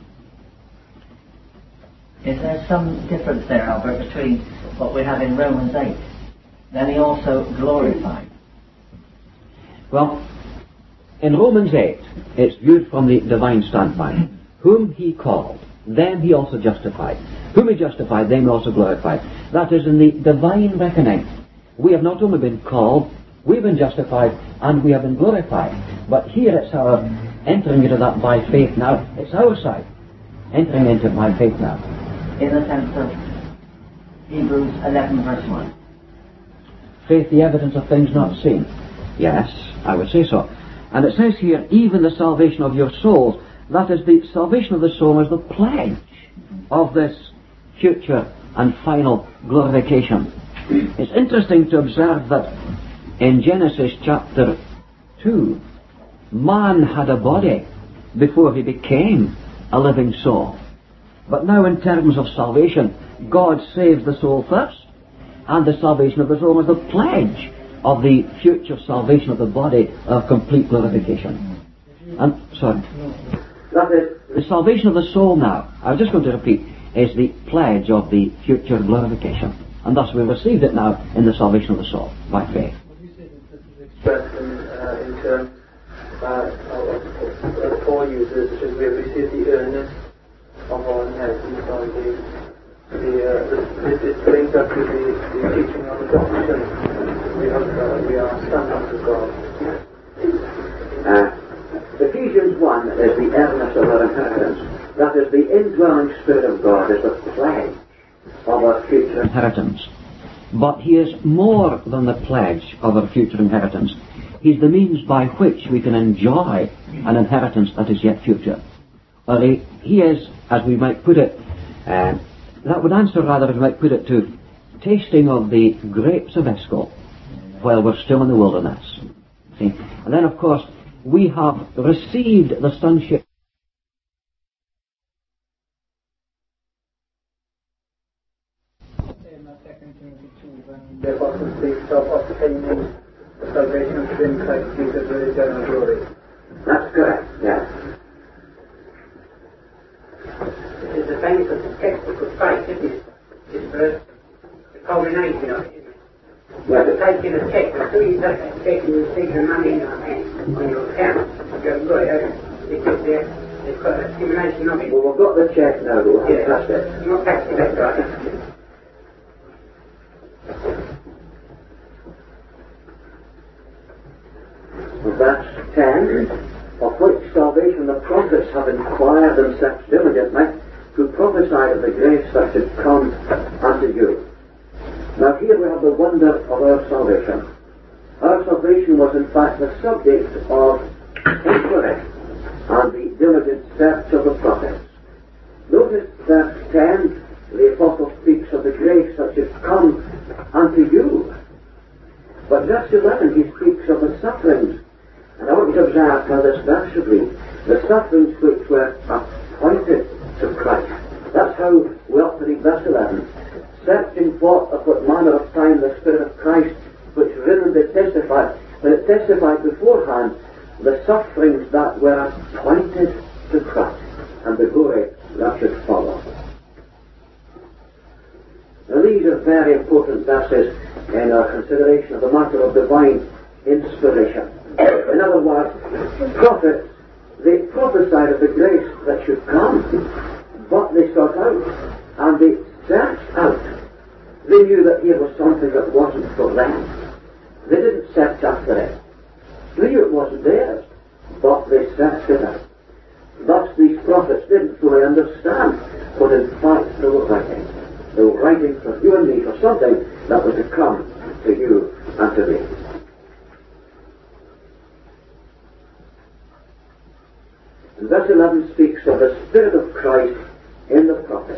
Is there some difference there, Albert, between what we have in Romans 8? Then he also glorified. Well, in Romans 8, it's viewed from the divine standpoint. Whom he called, them he also justified. Whom he justified, them he also glorified. That is, in the divine reckoning, we have not only been called, we've been justified, and we have been glorified. But here it's our entering into that by faith now. It's our side, entering into it by faith now. In the sense of Hebrews 11 verse 1. Faith, the evidence of things not seen. Yes, I would say so. And it says here, even the salvation of your souls. That is, the salvation of the soul is the pledge of this future and final glorification. It's interesting to observe that in Genesis chapter 2, man had a body before he became a living soul. But now in terms of salvation, God saves the soul first, and the salvation of the soul is the pledge of the future salvation of the body of complete glorification. And, that is, the salvation of the soul now, I was just going to repeat, is the pledge of the future glorification. And thus we received it now in the salvation of the soul, by faith. What do you say that this is expressed in terms of Paul uses, which is we have received the earnest of our inheritance on it brings up to the teaching of adoption. We are sons of God. Ephesians 1 is the earnest of our inheritance. That is, the indwelling Spirit of God is the pledge of our future inheritance. But He is more than the pledge of our future inheritance. He's the means by which we can enjoy an inheritance that is yet future. Or He is, as we might put it, that would answer rather, if we might put it, to tasting of the grapes of Escol while we're still in the wilderness. See? And then, of course, we have received the sonship. The apostle speaks of obtaining the salvation of sin, Christ Jesus, with eternal glory. That's correct, yes. It is the famous textbook of Christ, isn't it? This verse, the culmination of it, isn't it? Yes. You're taking a check, as soon as you take that check and you see the money in your hand, on your account, you haven't got it, because they've got a culmination of it. Well, we've got the check now, though. Yeah, That's it. you're not taxing that, right? 10, of which salvation the prophets have inquired and searched diligently, who prophesied of the grace that should come unto you. Now here we have the wonder of our salvation. Our salvation was in fact the subject of inquiry and the diligent search of the prophets. Notice verse 10, the apostle speaks of the grace that should come unto you. But verse 11 he speaks of the sufferings. And I want you to observe how this verse should read. The sufferings which were appointed to Christ. That's how we ought to read verse 11. Searching forth of what manner of time the Spirit of Christ, which written did testify, when it testified beforehand, the sufferings that were appointed to Christ, and the glory that should follow. Now these are very important verses in our consideration of the matter of divine inspiration. In other words, prophets, they prophesied of the grace that should come, but they sought out, and they searched out. They knew that here was something that wasn't for them. They didn't search after it. They knew it wasn't theirs, but they searched it out. Thus these prophets didn't fully understand what in fact they were writing. They were writing for you and me, for something that was to come to you and to me. And verse 11 speaks of the Spirit of Christ in the prophets.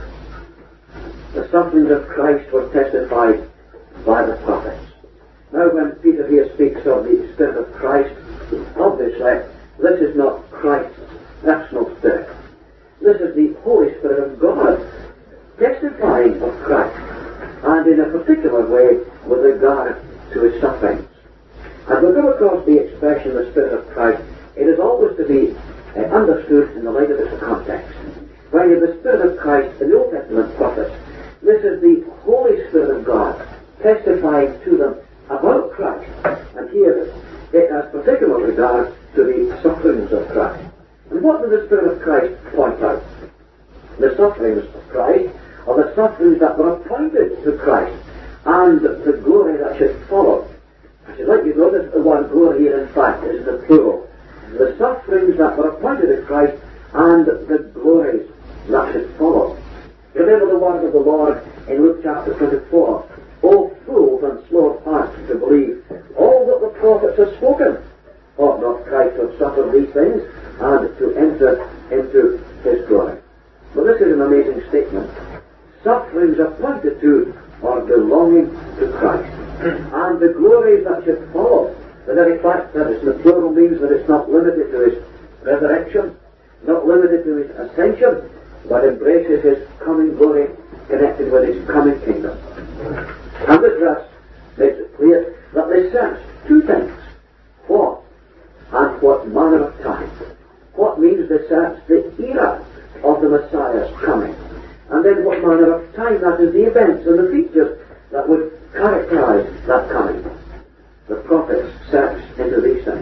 The sufferings of Christ were testified by the prophets. Now when Peter here speaks of the Spirit of Christ, obviously this is not Christ's personal Spirit. This is the Holy Spirit of God testifying of Christ, and in a particular way with regard to his sufferings. As we come across the expression the Spirit of Christ, it is always to be understood in the light of its context. When you have the Spirit of Christ in the Old Testament prophets, this is the Holy Spirit of God testifying to them about Christ, and here it has particular regard to the sufferings of Christ. And what does the Spirit of Christ point out? The sufferings of Christ are the sufferings that were appointed to Christ, and the glory that should follow. I should like you to notice the word glory here, in fact, is the plural. The sufferings that were appointed to Christ, and the glories that should follow. Remember the word of the Lord in Luke chapter 24. O fools and slow of heart to believe all that the prophets have spoken. Ought not Christ to have suffered these things and to enter into his glory? Well, this is an amazing statement. Sufferings appointed to or belonging to Christ, and the glories that should follow. The very fact that it's in the plural means that it's not limited to his resurrection, not limited to his ascension, but embraces his coming glory connected with his coming kingdom. And this verse makes it clear that they searched two things. What and what manner of time. What means they searched the era of the Messiah's coming. And then what manner of time, that is the events and the features that would characterize that coming. The prophets searched into these things.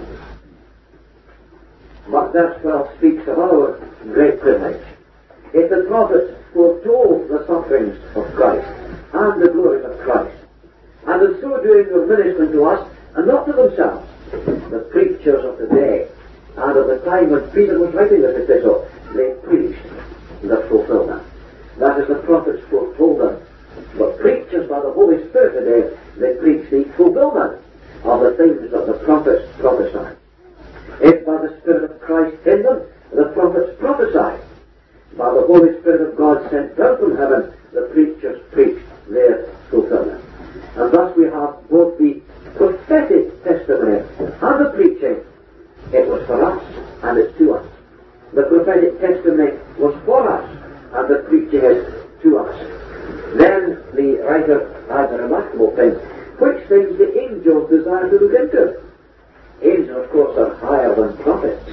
But verse 12 speaks of our great privilege. If the prophets foretold the sufferings of Christ and the glories of Christ, and in so doing were ministering to us, and not to themselves, the preachers of the day, and of the time when Peter was writing this epistle, they preached the fulfillment. That is, the prophets foretold them. But preachers by the Holy Spirit today, they preach the fulfillment of the things that the prophets prophesied. If by the Spirit of Christ in them, the prophets prophesied. By the Holy Spirit of God sent down from heaven, the preachers preached their fulfillment. And thus we have both the prophetic testimony and the preaching. It was for us, and it's to us. The prophetic testimony was for us, and the preaching is to us. Then the writer adds a remarkable thing. Which things the angels desire to look into? Angels, of course, are higher than prophets.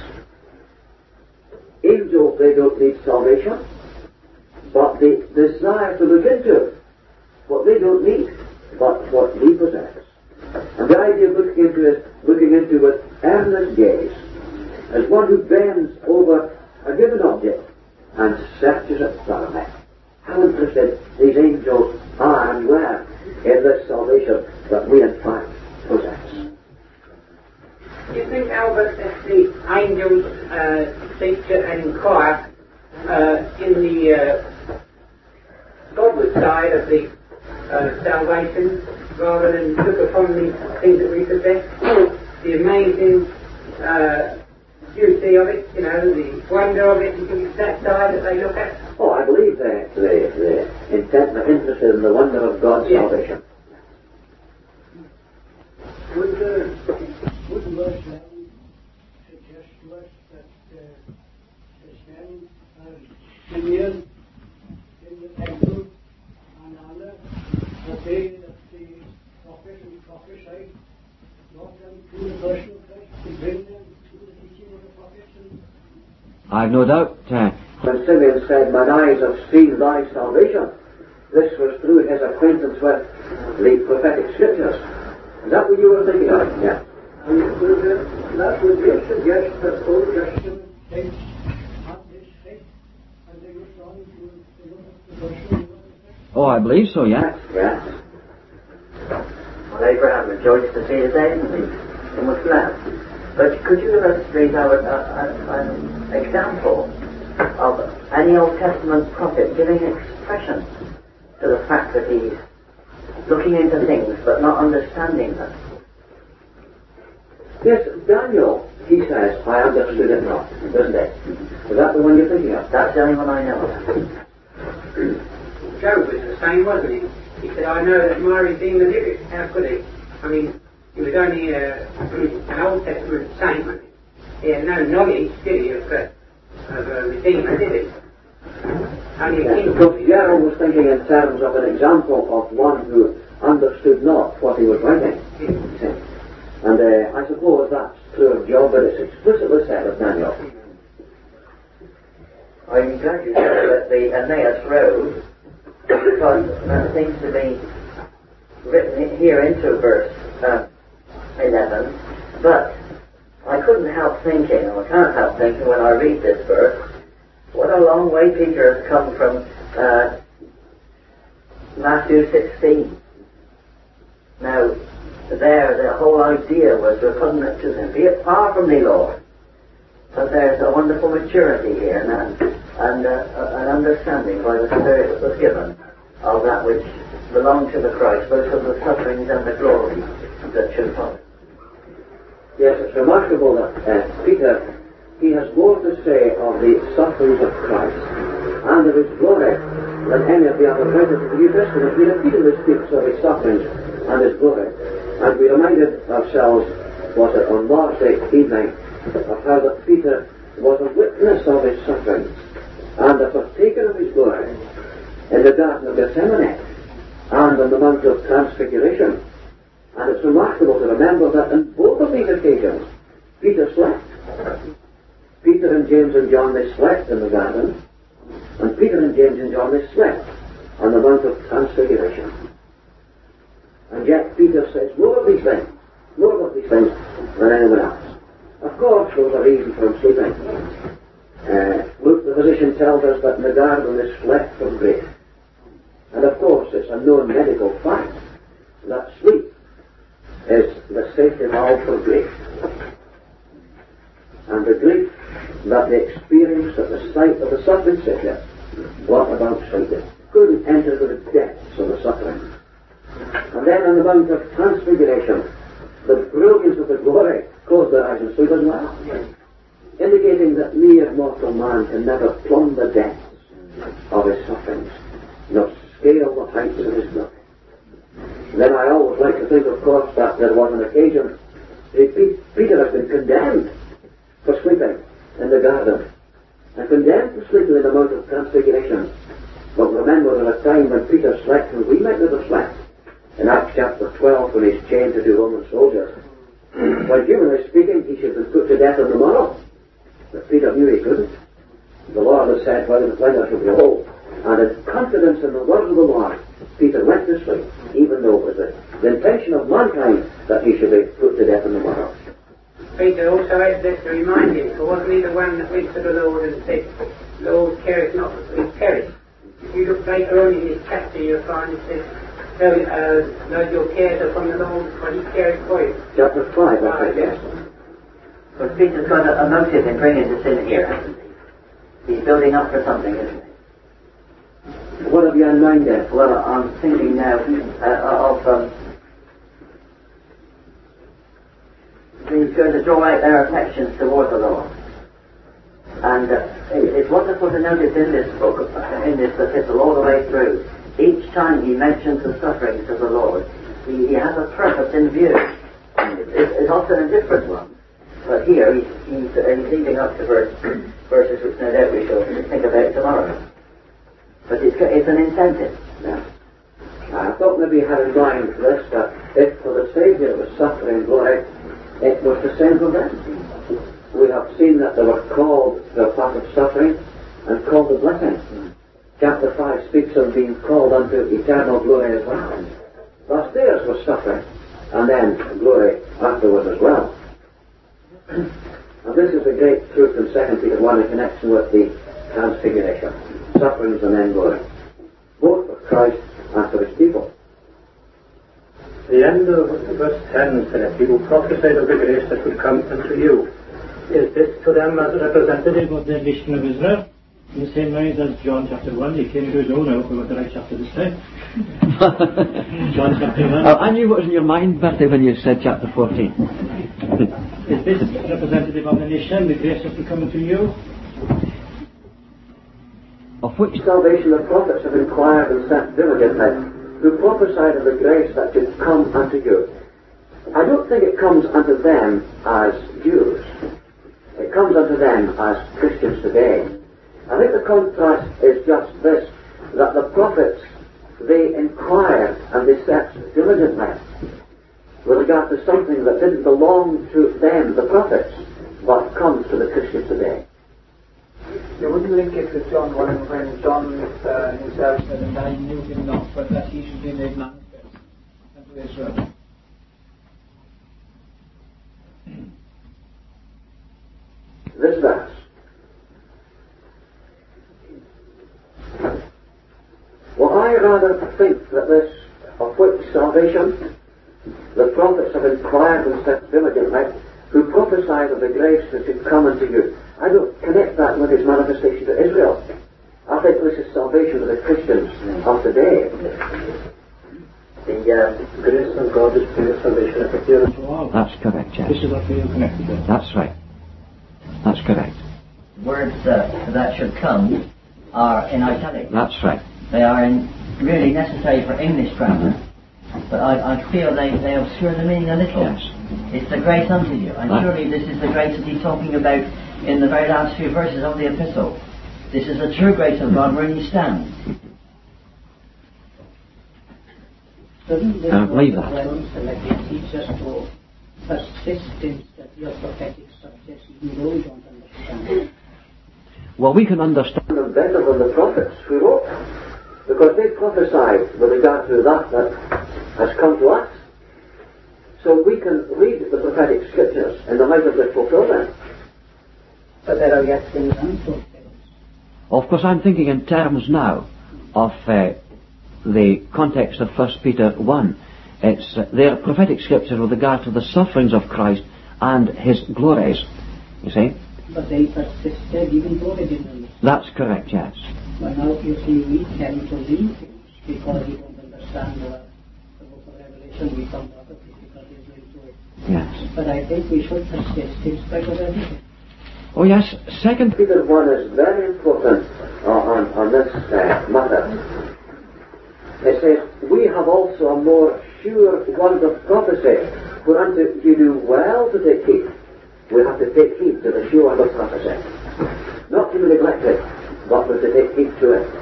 Angels, they don't need salvation, but they desire to look into what they don't need, but what we possess. And the idea of looking into with earnest gaze, as one who bends over a given object and searches it thoroughly. How interested these angels are and were in this salvation that we in fact possess. If think, Albert, that the angels seek to inquire in the godly side of the salvation rather than look upon the things that we possess? The amazing beauty of it, you know, the wonder of it, you think it's that side that they look at? Oh, I believe they're interested in the wonder of God's salvation. Would Lord Shannon suggest to us that the men are remain in the temple and honor, obey that the prophet and prophesy, not them to the person of Christ, to bring them to the teaching of the prophets? I've no doubt. When Simeon said, "Mine eyes have seen thy salvation," this was through his acquaintance with the prophetic scriptures. Is that what you were thinking of? Yeah. And that would suggest that Old Testament takes on this faith and they were trying to look at the person. Oh, I believe so, yes. Yes. Well, Abraham rejoiced to see his enemy and was glad. But could you illustrate an example of any Old Testament prophet giving expression to the fact that he's looking into things but not understanding them? Yes, Daniel, he says, "I understood it not," doesn't he? Is that the one you're thinking of? That's the only one I know of. Job was the same, wasn't he? He said, "I know that my Redeemer liveth." How could he? I mean, he was only an Old Testament saint, wasn't he? He had no knowledge, did he, of a Redeemer, did he? Only a king. Because Gerald was thinking in terms of an example of one who understood not what he was writing. And I suppose that's true of Job, but it's explicitly said of Daniel. I'm glad you said that the Emmaus Road, because that seems to be written here into verse 11, but I couldn't help thinking, or I can't help thinking when I read this verse, what a long way Peter has come from Matthew 16. Now, there the whole idea was repugnant to him. Be it far from thee, Lord. But there's a wonderful maturity here and an understanding by the Spirit that was given of that which belonged to the Christ, both of the sufferings and the glory that should follow. Yes, it's remarkable that Peter, he has more to say of the sufferings of Christ and of his glory than any of the other writers of the New Testament. He repeatedly speaks of his sufferings and his glory. And we reminded ourselves, was it on Lord's Day evening, of how that Peter was a witness of his sufferings and a partaker of his glory in the Garden of Gethsemane and on the Mount of Transfiguration. And it's remarkable to remember that in both of these occasions, Peter slept. Peter and James and John, they slept in the garden, and Peter and James and John, they slept on the Mount of Transfiguration. And yet Peter says more of these things than anyone else. Of course, there was a reason for him sleeping. Luke, the physician, tells us that in the garden they slept from grief. And of course, it's a known medical fact that sleep is the safety valve for grief. And the grief that they experienced at the sight of the suffering Saviour brought about sleeping. Couldn't enter into the depths of the suffering. And then on the Mount of Transfiguration, the brilliance of the glory closed their eyes and sleep as well, indicating that mere mortal man can never plumb the depths of his sufferings, nor scale the heights of his glory. And then I always like to think, of course, that there was an occasion Peter has been condemned for sleeping in the garden, and condemned for sleeping in the Mount of Transfiguration. But remember, there was a time when Peter slept and we might never slept. In Acts chapter 12, when he's chained to two Roman soldiers, when humanly speaking, he should have been put to death on the morrow. But Peter knew he couldn't. The Lord had said, "When I shall behold." And in confidence in the word of the Lord, Peter went to sleep, even though it was the intention of mankind that he should be put to death on the morrow. Peter also had this to remind him, for wasn't he the one that went to the Lord and said, "Lord, careth not, we perish." If you look later on in this chapter, you'll find it says, "Load your cares upon the Lord, for he careth for you." Chapter 5, I think, yes. But Peter's got a motive in bringing this in here, hasn't he? He's building up for something, isn't he? What have you in mind then? Well, I'm thinking now of he's going to draw out their affections toward the Lord. And it's wonderful to notice in this book, in this epistle, all the way through, each time he mentions the sufferings of the Lord, he has a purpose in view. It's often a different one. But here, he's leading up to verses which no doubt we shall think about tomorrow. But it's an incentive. Yeah. I thought maybe you had in mind this, that if for the Saviour was suffering glory, it was the same for them. We have seen that they were called to a path of suffering and called to blessing. Chapter 5 speaks of being called unto eternal glory as well. Thus theirs was suffering, and then glory afterwards as well. And this is the great truth in 2 Peter 1 in connection with the transfiguration. Sufferings and then glory. Both for Christ and for his people. The end of verse 10 said, he will prophesy of the grace that will come unto you. Is this to them as a representative of the nation of Israel? In the same way as John chapter 1, he came to his own, I hope we got the right chapter this time. John chapter 1. I knew what was in your mind, Bertie, when you said chapter 14. Is this representative of the nation, the grace that will come unto you? Of which salvation the prophets have inquired and sent diligently, who prophesied of the grace that should come unto you. I don't think it comes unto them as Jews. It comes unto them as Christians today. I think the contrast is just this, that the prophets, they inquired and they searched diligently with regard to something that didn't belong to them, the prophets, but comes to the Christians today. You wouldn't link it with John 1 when John himself said, and I knew him not, but that he should be made manifest unto Israel. This verse. Well, I rather think that this, of which salvation the prophets have inquired and searched diligently, who prophesied of the grace that should come unto you. I don't connect that with his manifestation to Israel. I think this is salvation of the Christians of today. The grace of God is pure salvation of appearance to all. That's correct, yes. This is what we are connected with. That's right. That's correct. Words that should come are in italics. That's right. They are really necessary for English grammar, but I feel they obscure the meaning a little. Yes. It's the grace unto you, and surely this is the grace that he's talking about in the very last few verses of the epistle. This is the true grace of God wherein you stand. Doesn't this I believe that. It teaches us to persist in study of prophetic subjects even though we don't understand? Well, we can understand them better than the prophets who wrote, because they prophesied with regard to that has come to us. So we can read the prophetic scriptures in the light of their fulfillment. But there are yet things unfulfilled. Of course, I'm thinking in terms now of the context of 1 Peter 1. It's their prophetic scripture with regard to the sufferings of Christ and his glories. You see? But they persisted even though they didn't understand. That's correct, yes. But now you see we tend to read things because we don't understand the book of Revelation. We found out the difficulties into it. Yes. But I think we should persist in spite of everything. Oh yes, 2 Peter 1 is very important on this matter. It says, we have also a more sure word of prophecy, whereunto you do well to take heed. We have to take heed to the sure word of prophecy. Not to be neglected, but to take heed to it.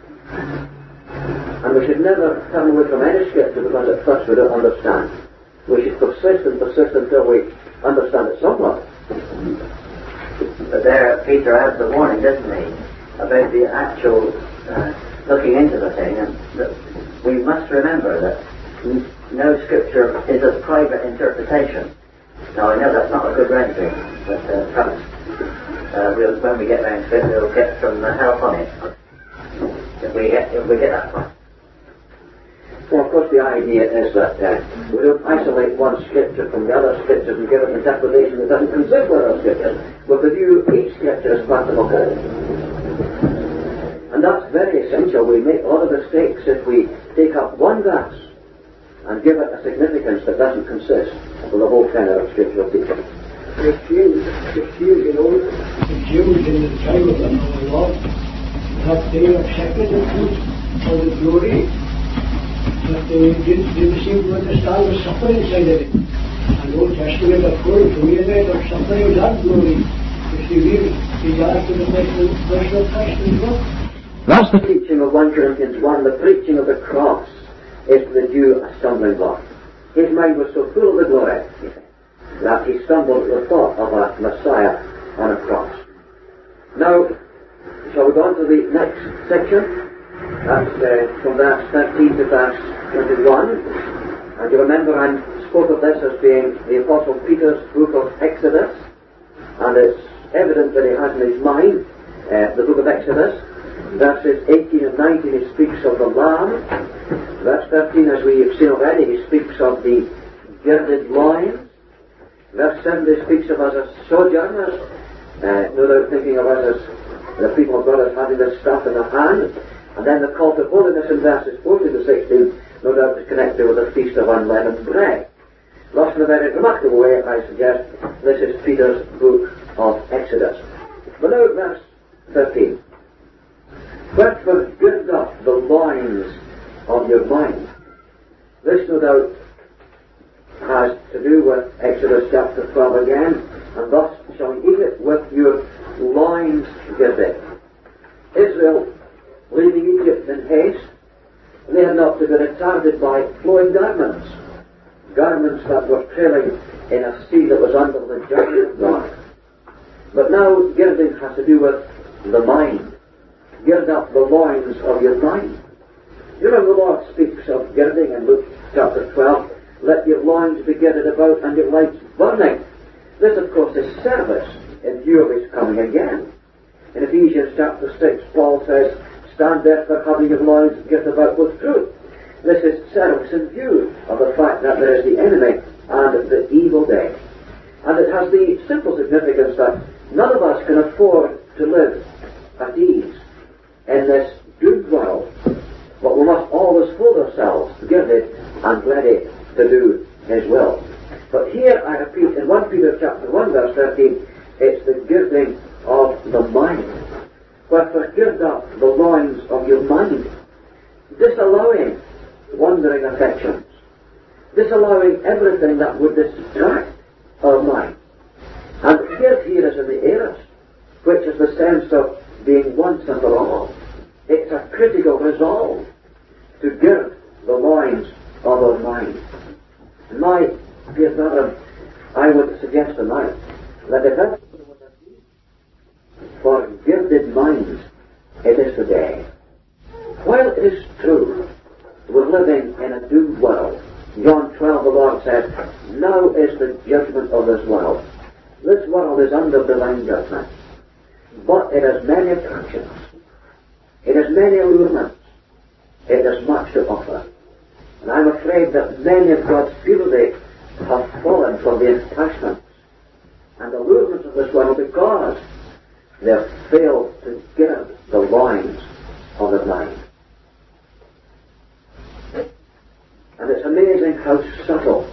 And we should never turn away from any scripture because at first we don't understand. We should persist until we understand it somewhat. But there Peter adds the warning, doesn't he, about the actual looking into the thing, and that we must remember that no scripture is a private interpretation. Now I know that's not a good rendering, but perhaps when we get round to it, we'll get some help on it. If we get that far. Well, of course, the idea is that we don't isolate one scripture from the other scriptures and give it an interpretation that doesn't consist with other scriptures, but to view each scripture as part of a whole. And that's very essential. We make a lot of mistakes if we take up one verse and give it a significance that doesn't consist with the whole tenor of scriptural teaching. It seems, you know, the Jews in the time of the Lord, that they accepted the truth of the glory, but they didn't seem to understand the suffering side of it. And the Old Testament, of course, communicated of suffering and glory. If you read the last of the personal Christ as well. That's the teaching of 1 Corinthians 1, the preaching of the cross is to the Jew a stumbling block. His mind was so full of the glory that he stumbled at the thought of a Messiah on a cross. Now, shall we go on to the next section? That's from verse 13 to verse 21. And you remember I spoke of this as being the Apostle Peter's book of Exodus. And it's evident that he has in his mind the book of Exodus. Verses 18 and 19 he speaks of the Lamb. Verse 13, as we have seen already, he speaks of the girded loins. Verse 7 he speaks of us as sojourners, no doubt thinking of us as the people of God as having this staff in their hand. And then the call to holiness in verses 14 to 16, no doubt is connected with the Feast of Unleavened Bread. Thus, in a very remarkable way, I suggest this is Peter's book of Exodus. But now verse 13. Wherefore gird up the loins of your mind. This, no doubt, has to do with Exodus chapter 12 again, and thus shall ye eat it with your loins girded. Israel, leaving Egypt in haste, they had not to be retarded by flowing garments that were trailing in a sea that was under the judgment of God. But now girding has to do with the mind. Gird up the loins of your mind. You remember the Lord speaks of girding in Luke chapter 12. Let your loins be girded about and your lights burning. This, of course, is service in view of his coming again. In Ephesians chapter 6, Paul says, stand therefore having your loins girded about with truth. This is service in view of the fact that there is the enemy and the evil day. And it has the simple significance that none of us can afford to live at ease in this doomed world, but we must always hold ourselves girded and ready to do his will. But here, I repeat, in 1 Peter chapter 1 verse 13, it's the girding of the mind. Wherefore gird up the loins of your mind, disallowing wandering affections, disallowing everything that would distract our mind. And gird here is in the aorist, which is the sense of being once and for all. It's a critical resolve to gird the loins of our mind. And my dear brethren, I would suggest tonight that if ever for girded minds, it is today. While it is true we're living in a doomed world, John 12 the Lord says, now is the judgment of this world. This world is under divine judgment, but it has many attractions, it has many allurements, it has much to offer. And I'm afraid that many of God's people today have fallen for the enticements and allurements of this world because they have failed to gird the loins of the mind. And it's amazing how subtle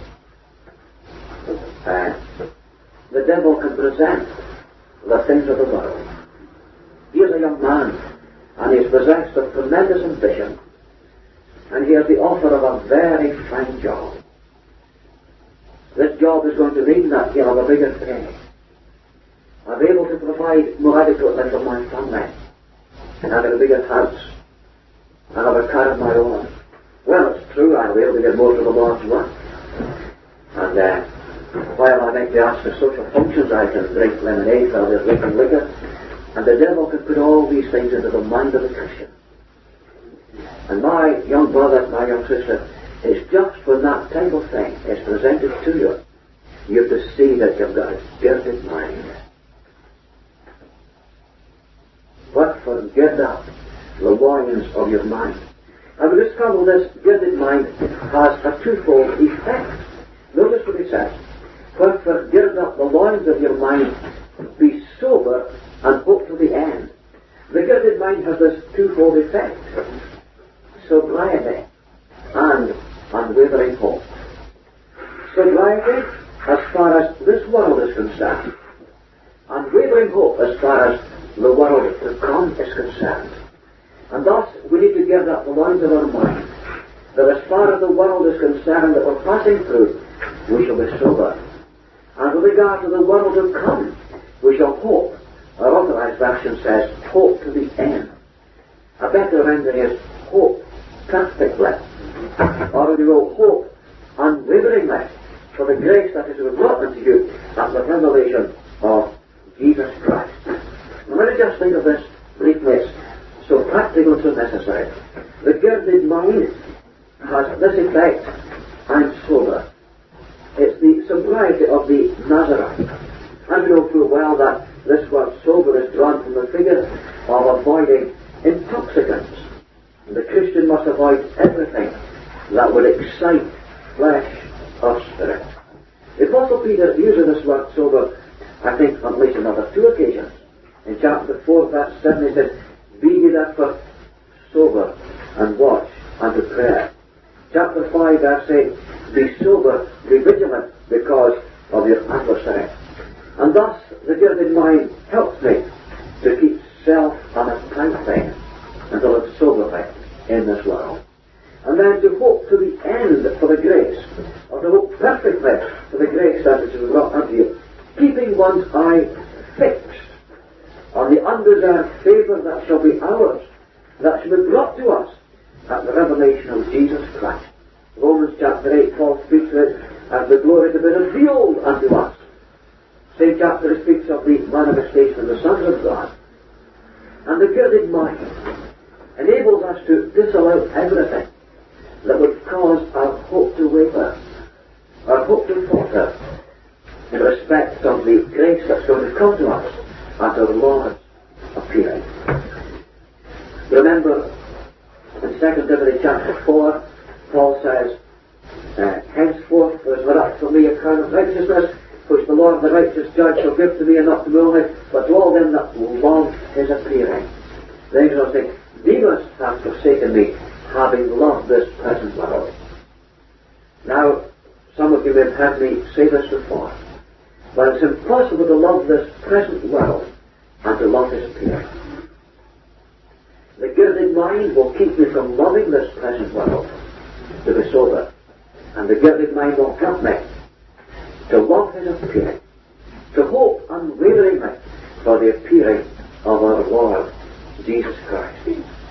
the devil can present the things of the world. Here's a young man, and he's possessed of tremendous ambition, and he has the offer of a very fine job. This job is going to mean that he'll have a bigger pay. I'll be able to provide more adequately for my family, and have a bigger house, and have a car of my own. Well, it's true, I'll be able to get more to the Lord's work. And while I might be asked for social functions, I can drink lemonade while they're drinking liquor. And the devil can put all these things into the mind of the Christian. And my young brother, my young sister, it's just when that type of thing is presented to you, you have to see that you've got a girded mind. But gird up the loins of your mind. And we discover this girded mind has a twofold effect. Notice what he says. Wherefore gird up the loins of your mind, be sober, and hope to the end. The girded mind has this twofold effect. Sobriety and unwavering hope. Sobriety as far as this world is concerned. Unwavering hope as far as the world to come is concerned. And thus we need to gird up the loins of our mind, that as far as the world is concerned that we're passing through, we shall be sober. And with regard to the world to come, we shall hope. Our Authorized Version says, hope to the end. A better rendering is hope perfectly. Or we will hope unwaveringly for the grace that is brought unto you at the revelation of Jesus Christ. Now let me just think of this briefly. It's so practical, so necessary. The girded mind has this effect, I'm sober. It's the sobriety of the Nazarite. And we know full well that this word sober is drawn from the figure of avoiding intoxicants. And the Christian must avoid everything that would excite flesh or spirit. The Apostle Peter uses this word sober, I think, on at least another two occasions. In chapter 4, verse 7, he says, be ye therefore sober, and watch unto prayer. Chapter 5, verse 8, be sober, be vigilant, because of your adversary. And thus, the girded mind helps me to keep self on a tight thing and to live soberly in this world. And then to hope to the end for the grace, or to hope perfectly for the grace that is brought unto you, keeping one's eye fixed on the undeserved favour that shall be ours, that shall be brought to us at the revelation of Jesus Christ. Romans chapter 8, Paul speaks of it as the glory to be revealed unto us. Same chapter speaks of the manifestation of the sons of God. And the girded mind enables us to disallow everything that would cause our hope to waver, our hope to falter, in respect of the grace that's going to come to us at our Lord's appearing. Remember, in 2 Timothy chapter 4, Paul says, henceforth there is up for me a crown of righteousness, which the Lord the righteous judge shall give to me, and not to me only, but to all them that love his appearing. Then he shall say, Demas hath forsaken me, having loved this present world. Now, some of you may have heard me say this before, but it's impossible to love this present world and to love his appearing. The girded mind will keep me from loving this present world, to be sober, and the girded mind will help me to love his appearing, to hope unwaveringly for the appearing of our Lord Jesus Christ.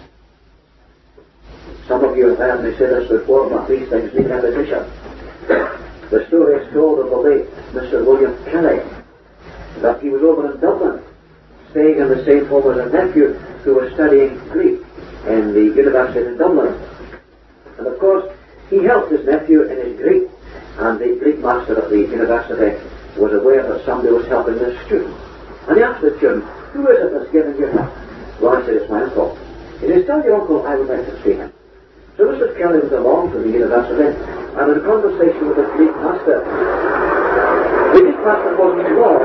Some of you have heard me say this before, but these things need repetition. The story is told of the late Mr. William Kelly, that he was over in Dublin, staying in the same home as a nephew who was studying Greek in the University in Dublin. And of course, he helped his nephew in his Greek, and the Greek master at the university was aware that somebody was helping this student. And he asked the student, who is it that's giving you help? Well, I said, it's my uncle. He says, tell your uncle I would like to see him. So Mr. Kelly was along to the university, and in a conversation with the Greek master wasn't involved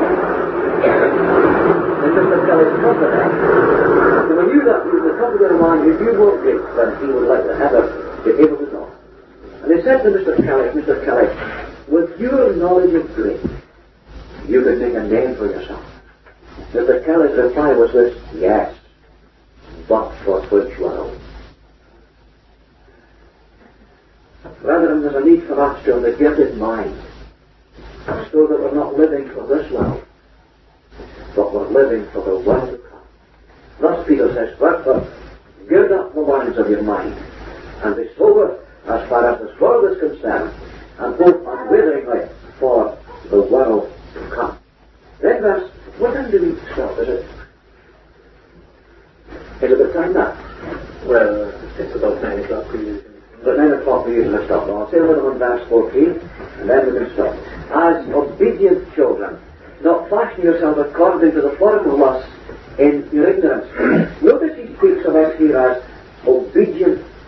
in Mr. Kelly's company. So we knew that he was a company man who knew more Greek than he would like to ever be able to know. And he said to Mr. Kelly, with your knowledge of Greek, you could make a name for yourself. Mr. Kelly's reply was this, yes, but for which world? Brethren, there's a need for us to have a girded mind, so that we're not living for this world, but we're living for the world to come. Thus Peter says, wherefore, gird up the loins of your mind, and be sober as far as this world is concerned, and hope unwaveringly for the world to come. Then verse, what time do we stop, is it? Is it the time now? Well, it's about 9 o'clock for you. But 9 o'clock we usually stop. I'll say a little on verse 14, and then we can stop. As obedient children, not fashion yourself according to the former lusts in your ignorance. Notice he speaks of us here as obedient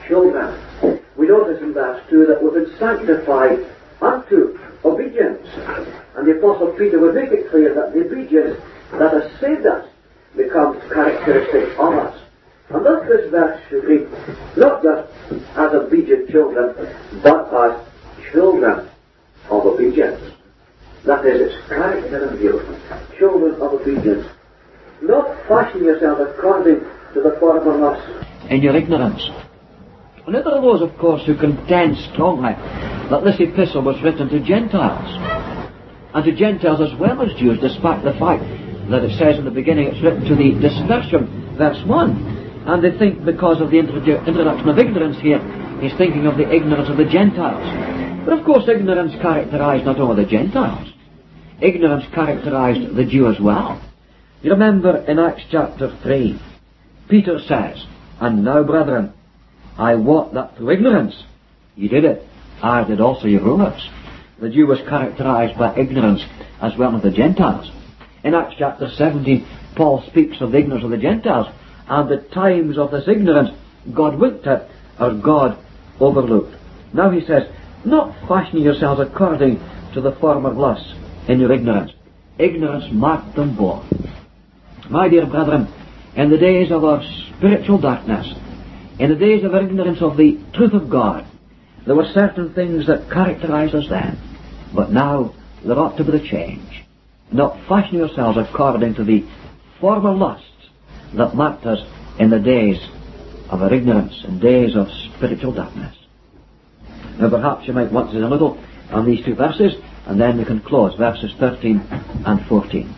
children. We notice in verse 2 that we've been sanctified unto obedience. And the Apostle Peter would make it clear that the obedience that has saved us becomes characteristic of us. And thus this verse should read, not just as obedient children, but as children of obedience. That is its character and view. Children of obedience. Not fashioning yourself according to the form of lusts in your ignorance. And there are those, of course, who contend strongly that this epistle was written to Gentiles. And to Gentiles as well as Jews, despite the fact that it says in the beginning it's written to the dispersion, verse 1. And they think because of the introduction of ignorance here, he's thinking of the ignorance of the Gentiles. But of course ignorance characterized not only the Gentiles. Ignorance characterized the Jew as well. You remember in Acts chapter 3, Peter says, "And now, brethren, I wot that through ignorance you did it, as did also your rulers." The Jew was characterized by ignorance as well as the Gentiles. In Acts chapter 17, Paul speaks of the ignorance of the Gentiles, and the times of this ignorance God winked at, or God overlooked. Now he says, not fashioning yourselves according to the former lusts in your ignorance. Ignorance marked them both. My dear brethren, in the days of our spiritual darkness, in the days of our ignorance of the truth of God, there were certain things that characterized us then. But now there ought to be the change. Not fashioning yourselves according to the former lusts that marked us in the days of our ignorance, in days of spiritual darkness. Now perhaps you might want to say a little on these two verses, and then we can close verses 13 and 14.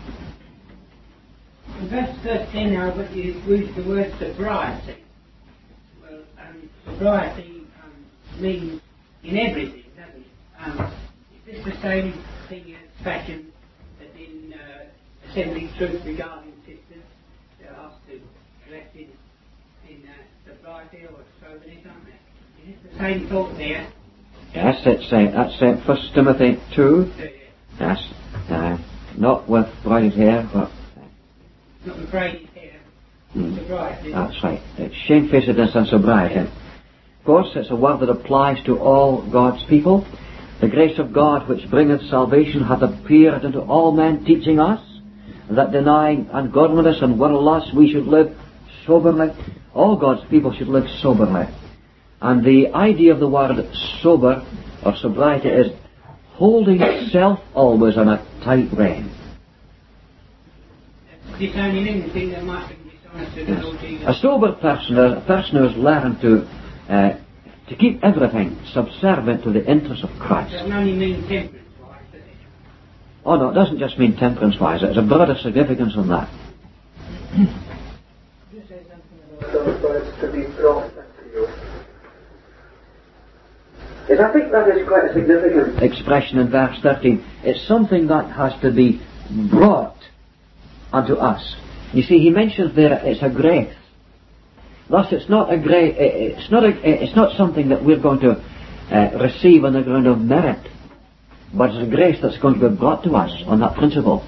In verse 13, Albert, you used the word sobriety. Well, sobriety means in everything, doesn't it? Is this the same thing as fashion as in Assembly Truth regarding sisters? They're asked to dress in sobriety or soberness, aren't they? Is it the same thought there? Yes, that's 1 Timothy 2. Yes. Not with braided hair, but... Not with braided hair. Sobriety. That's right. It's shamefacedness and sobriety. Of course, it's a word that applies to all God's people. The grace of God which bringeth salvation hath appeared unto all men, teaching us that denying ungodliness and worldly lust we should live soberly. All God's people should live soberly. And the idea of the word sober or sobriety is holding self always on a tight rein. Disowning anything that might be dishonest to the Lord Jesus. A sober person, a person who has learned to keep everything subservient to the interests of Christ. It doesn't only mean temperance-wise, does it? Oh no, it doesn't just mean temperance-wise. There's a broader significance on that. You say something about those words to be brought back to you. Yes, I think that is quite a significant expression in verse 13. It's something that has to be brought unto us. You see, he mentions there it's a grace. Thus, it's not a grace. It's not something that we're going to receive on the ground of merit, but it's a grace that's going to be brought to us on that principle.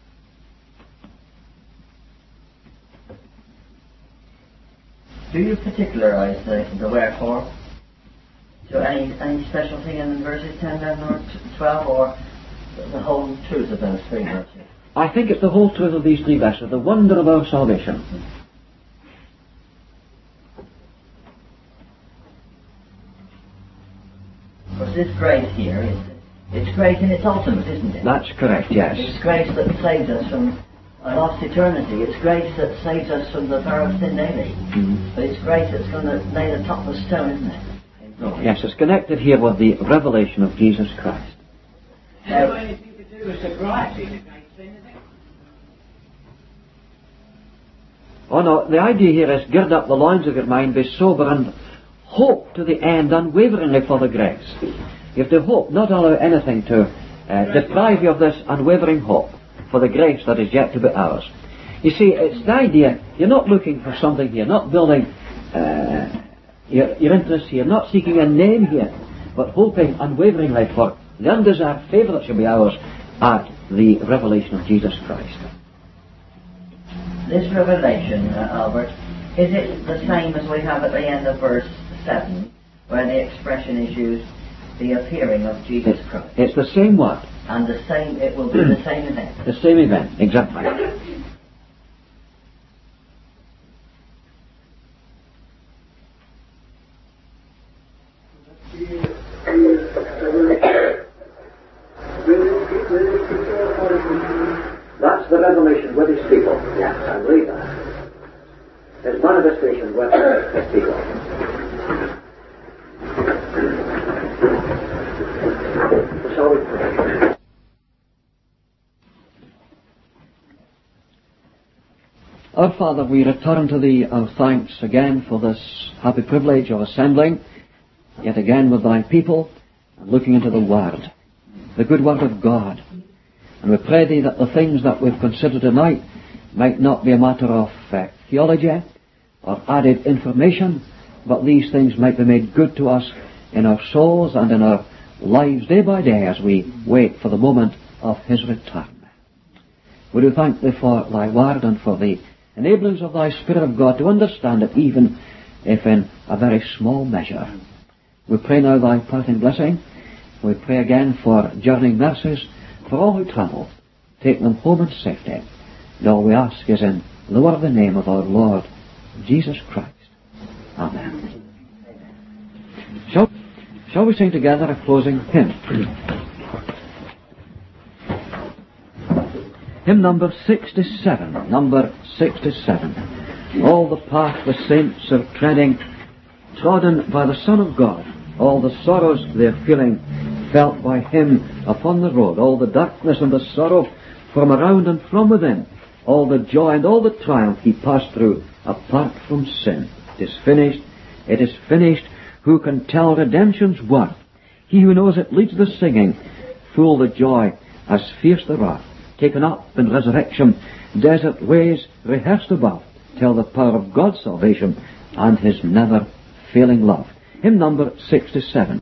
Do you particularize the wherefore to any special thing in verses 10 or 12, or the whole truth of those three verses? I think it's the whole truth of these three verses, the wonder of our salvation. Because this grace here, it's grace in its ultimate, isn't it? That's correct, yes. It's grace that saves us from a lost eternity. It's grace that saves us from the fire of sin daily. Mm-hmm. But it's grace that's going to lay the top of the stone, isn't it? Yes, it's connected here with the revelation of Jesus Christ. Has it got anything to do with sobriety in the grace, then, is it? Oh no, the idea here is gird up the loins of your mind, be sober and hope to the end unwaveringly for the grace. You have to hope, not allow anything to deprive you of this unwavering hope for the grace that is yet to be ours. You see, it's the idea, you're not looking for something here, not building your interest here, not seeking a name here, but hoping unwaveringly for the undeserved favour that shall be ours at the revelation of Jesus Christ. This revelation, Albert, is it the same as we have at the end of verse 7, where the expression is used, the appearing of Jesus Christ. It's the same word. And the same, it will be the same event. The same event, exactly. That's the revelation with his people. Yes, I believe that. His manifestation with his people. Shall we pray? Our Father, we return to Thee our thanks again for this happy privilege of assembling, yet again with Thy people, and looking into the Word, the good Word of God. And we pray Thee that the things that we've considered tonight might not be a matter of theology or added information, but these things might be made good to us in our souls and in our lives day by day as we wait for the moment of His return. We do thank Thee for Thy Word and for the enablings of Thy Spirit of God to understand it, even if in a very small measure. We pray now Thy parting blessing. We pray again for journeying mercies for all who travel. Take them home in safety. And all we ask is in the worthy name of our Lord Jesus Christ. Amen. Shall we sing together a closing hymn? Hymn number 67. Number 67. All the path the saints are treading, trodden by the Son of God. All the sorrows they're feeling, felt by Him upon the road. All the darkness and the sorrow from around and from within. All the joy and all the triumph He passed through apart from sin. It is finished. It is finished. Who can tell redemption's worth? He who knows it leads the singing. Full the joy as fierce the wrath. Taken up in resurrection, desert ways rehearsed above, tell the power of God's salvation and His never failing love. Hymn number 67.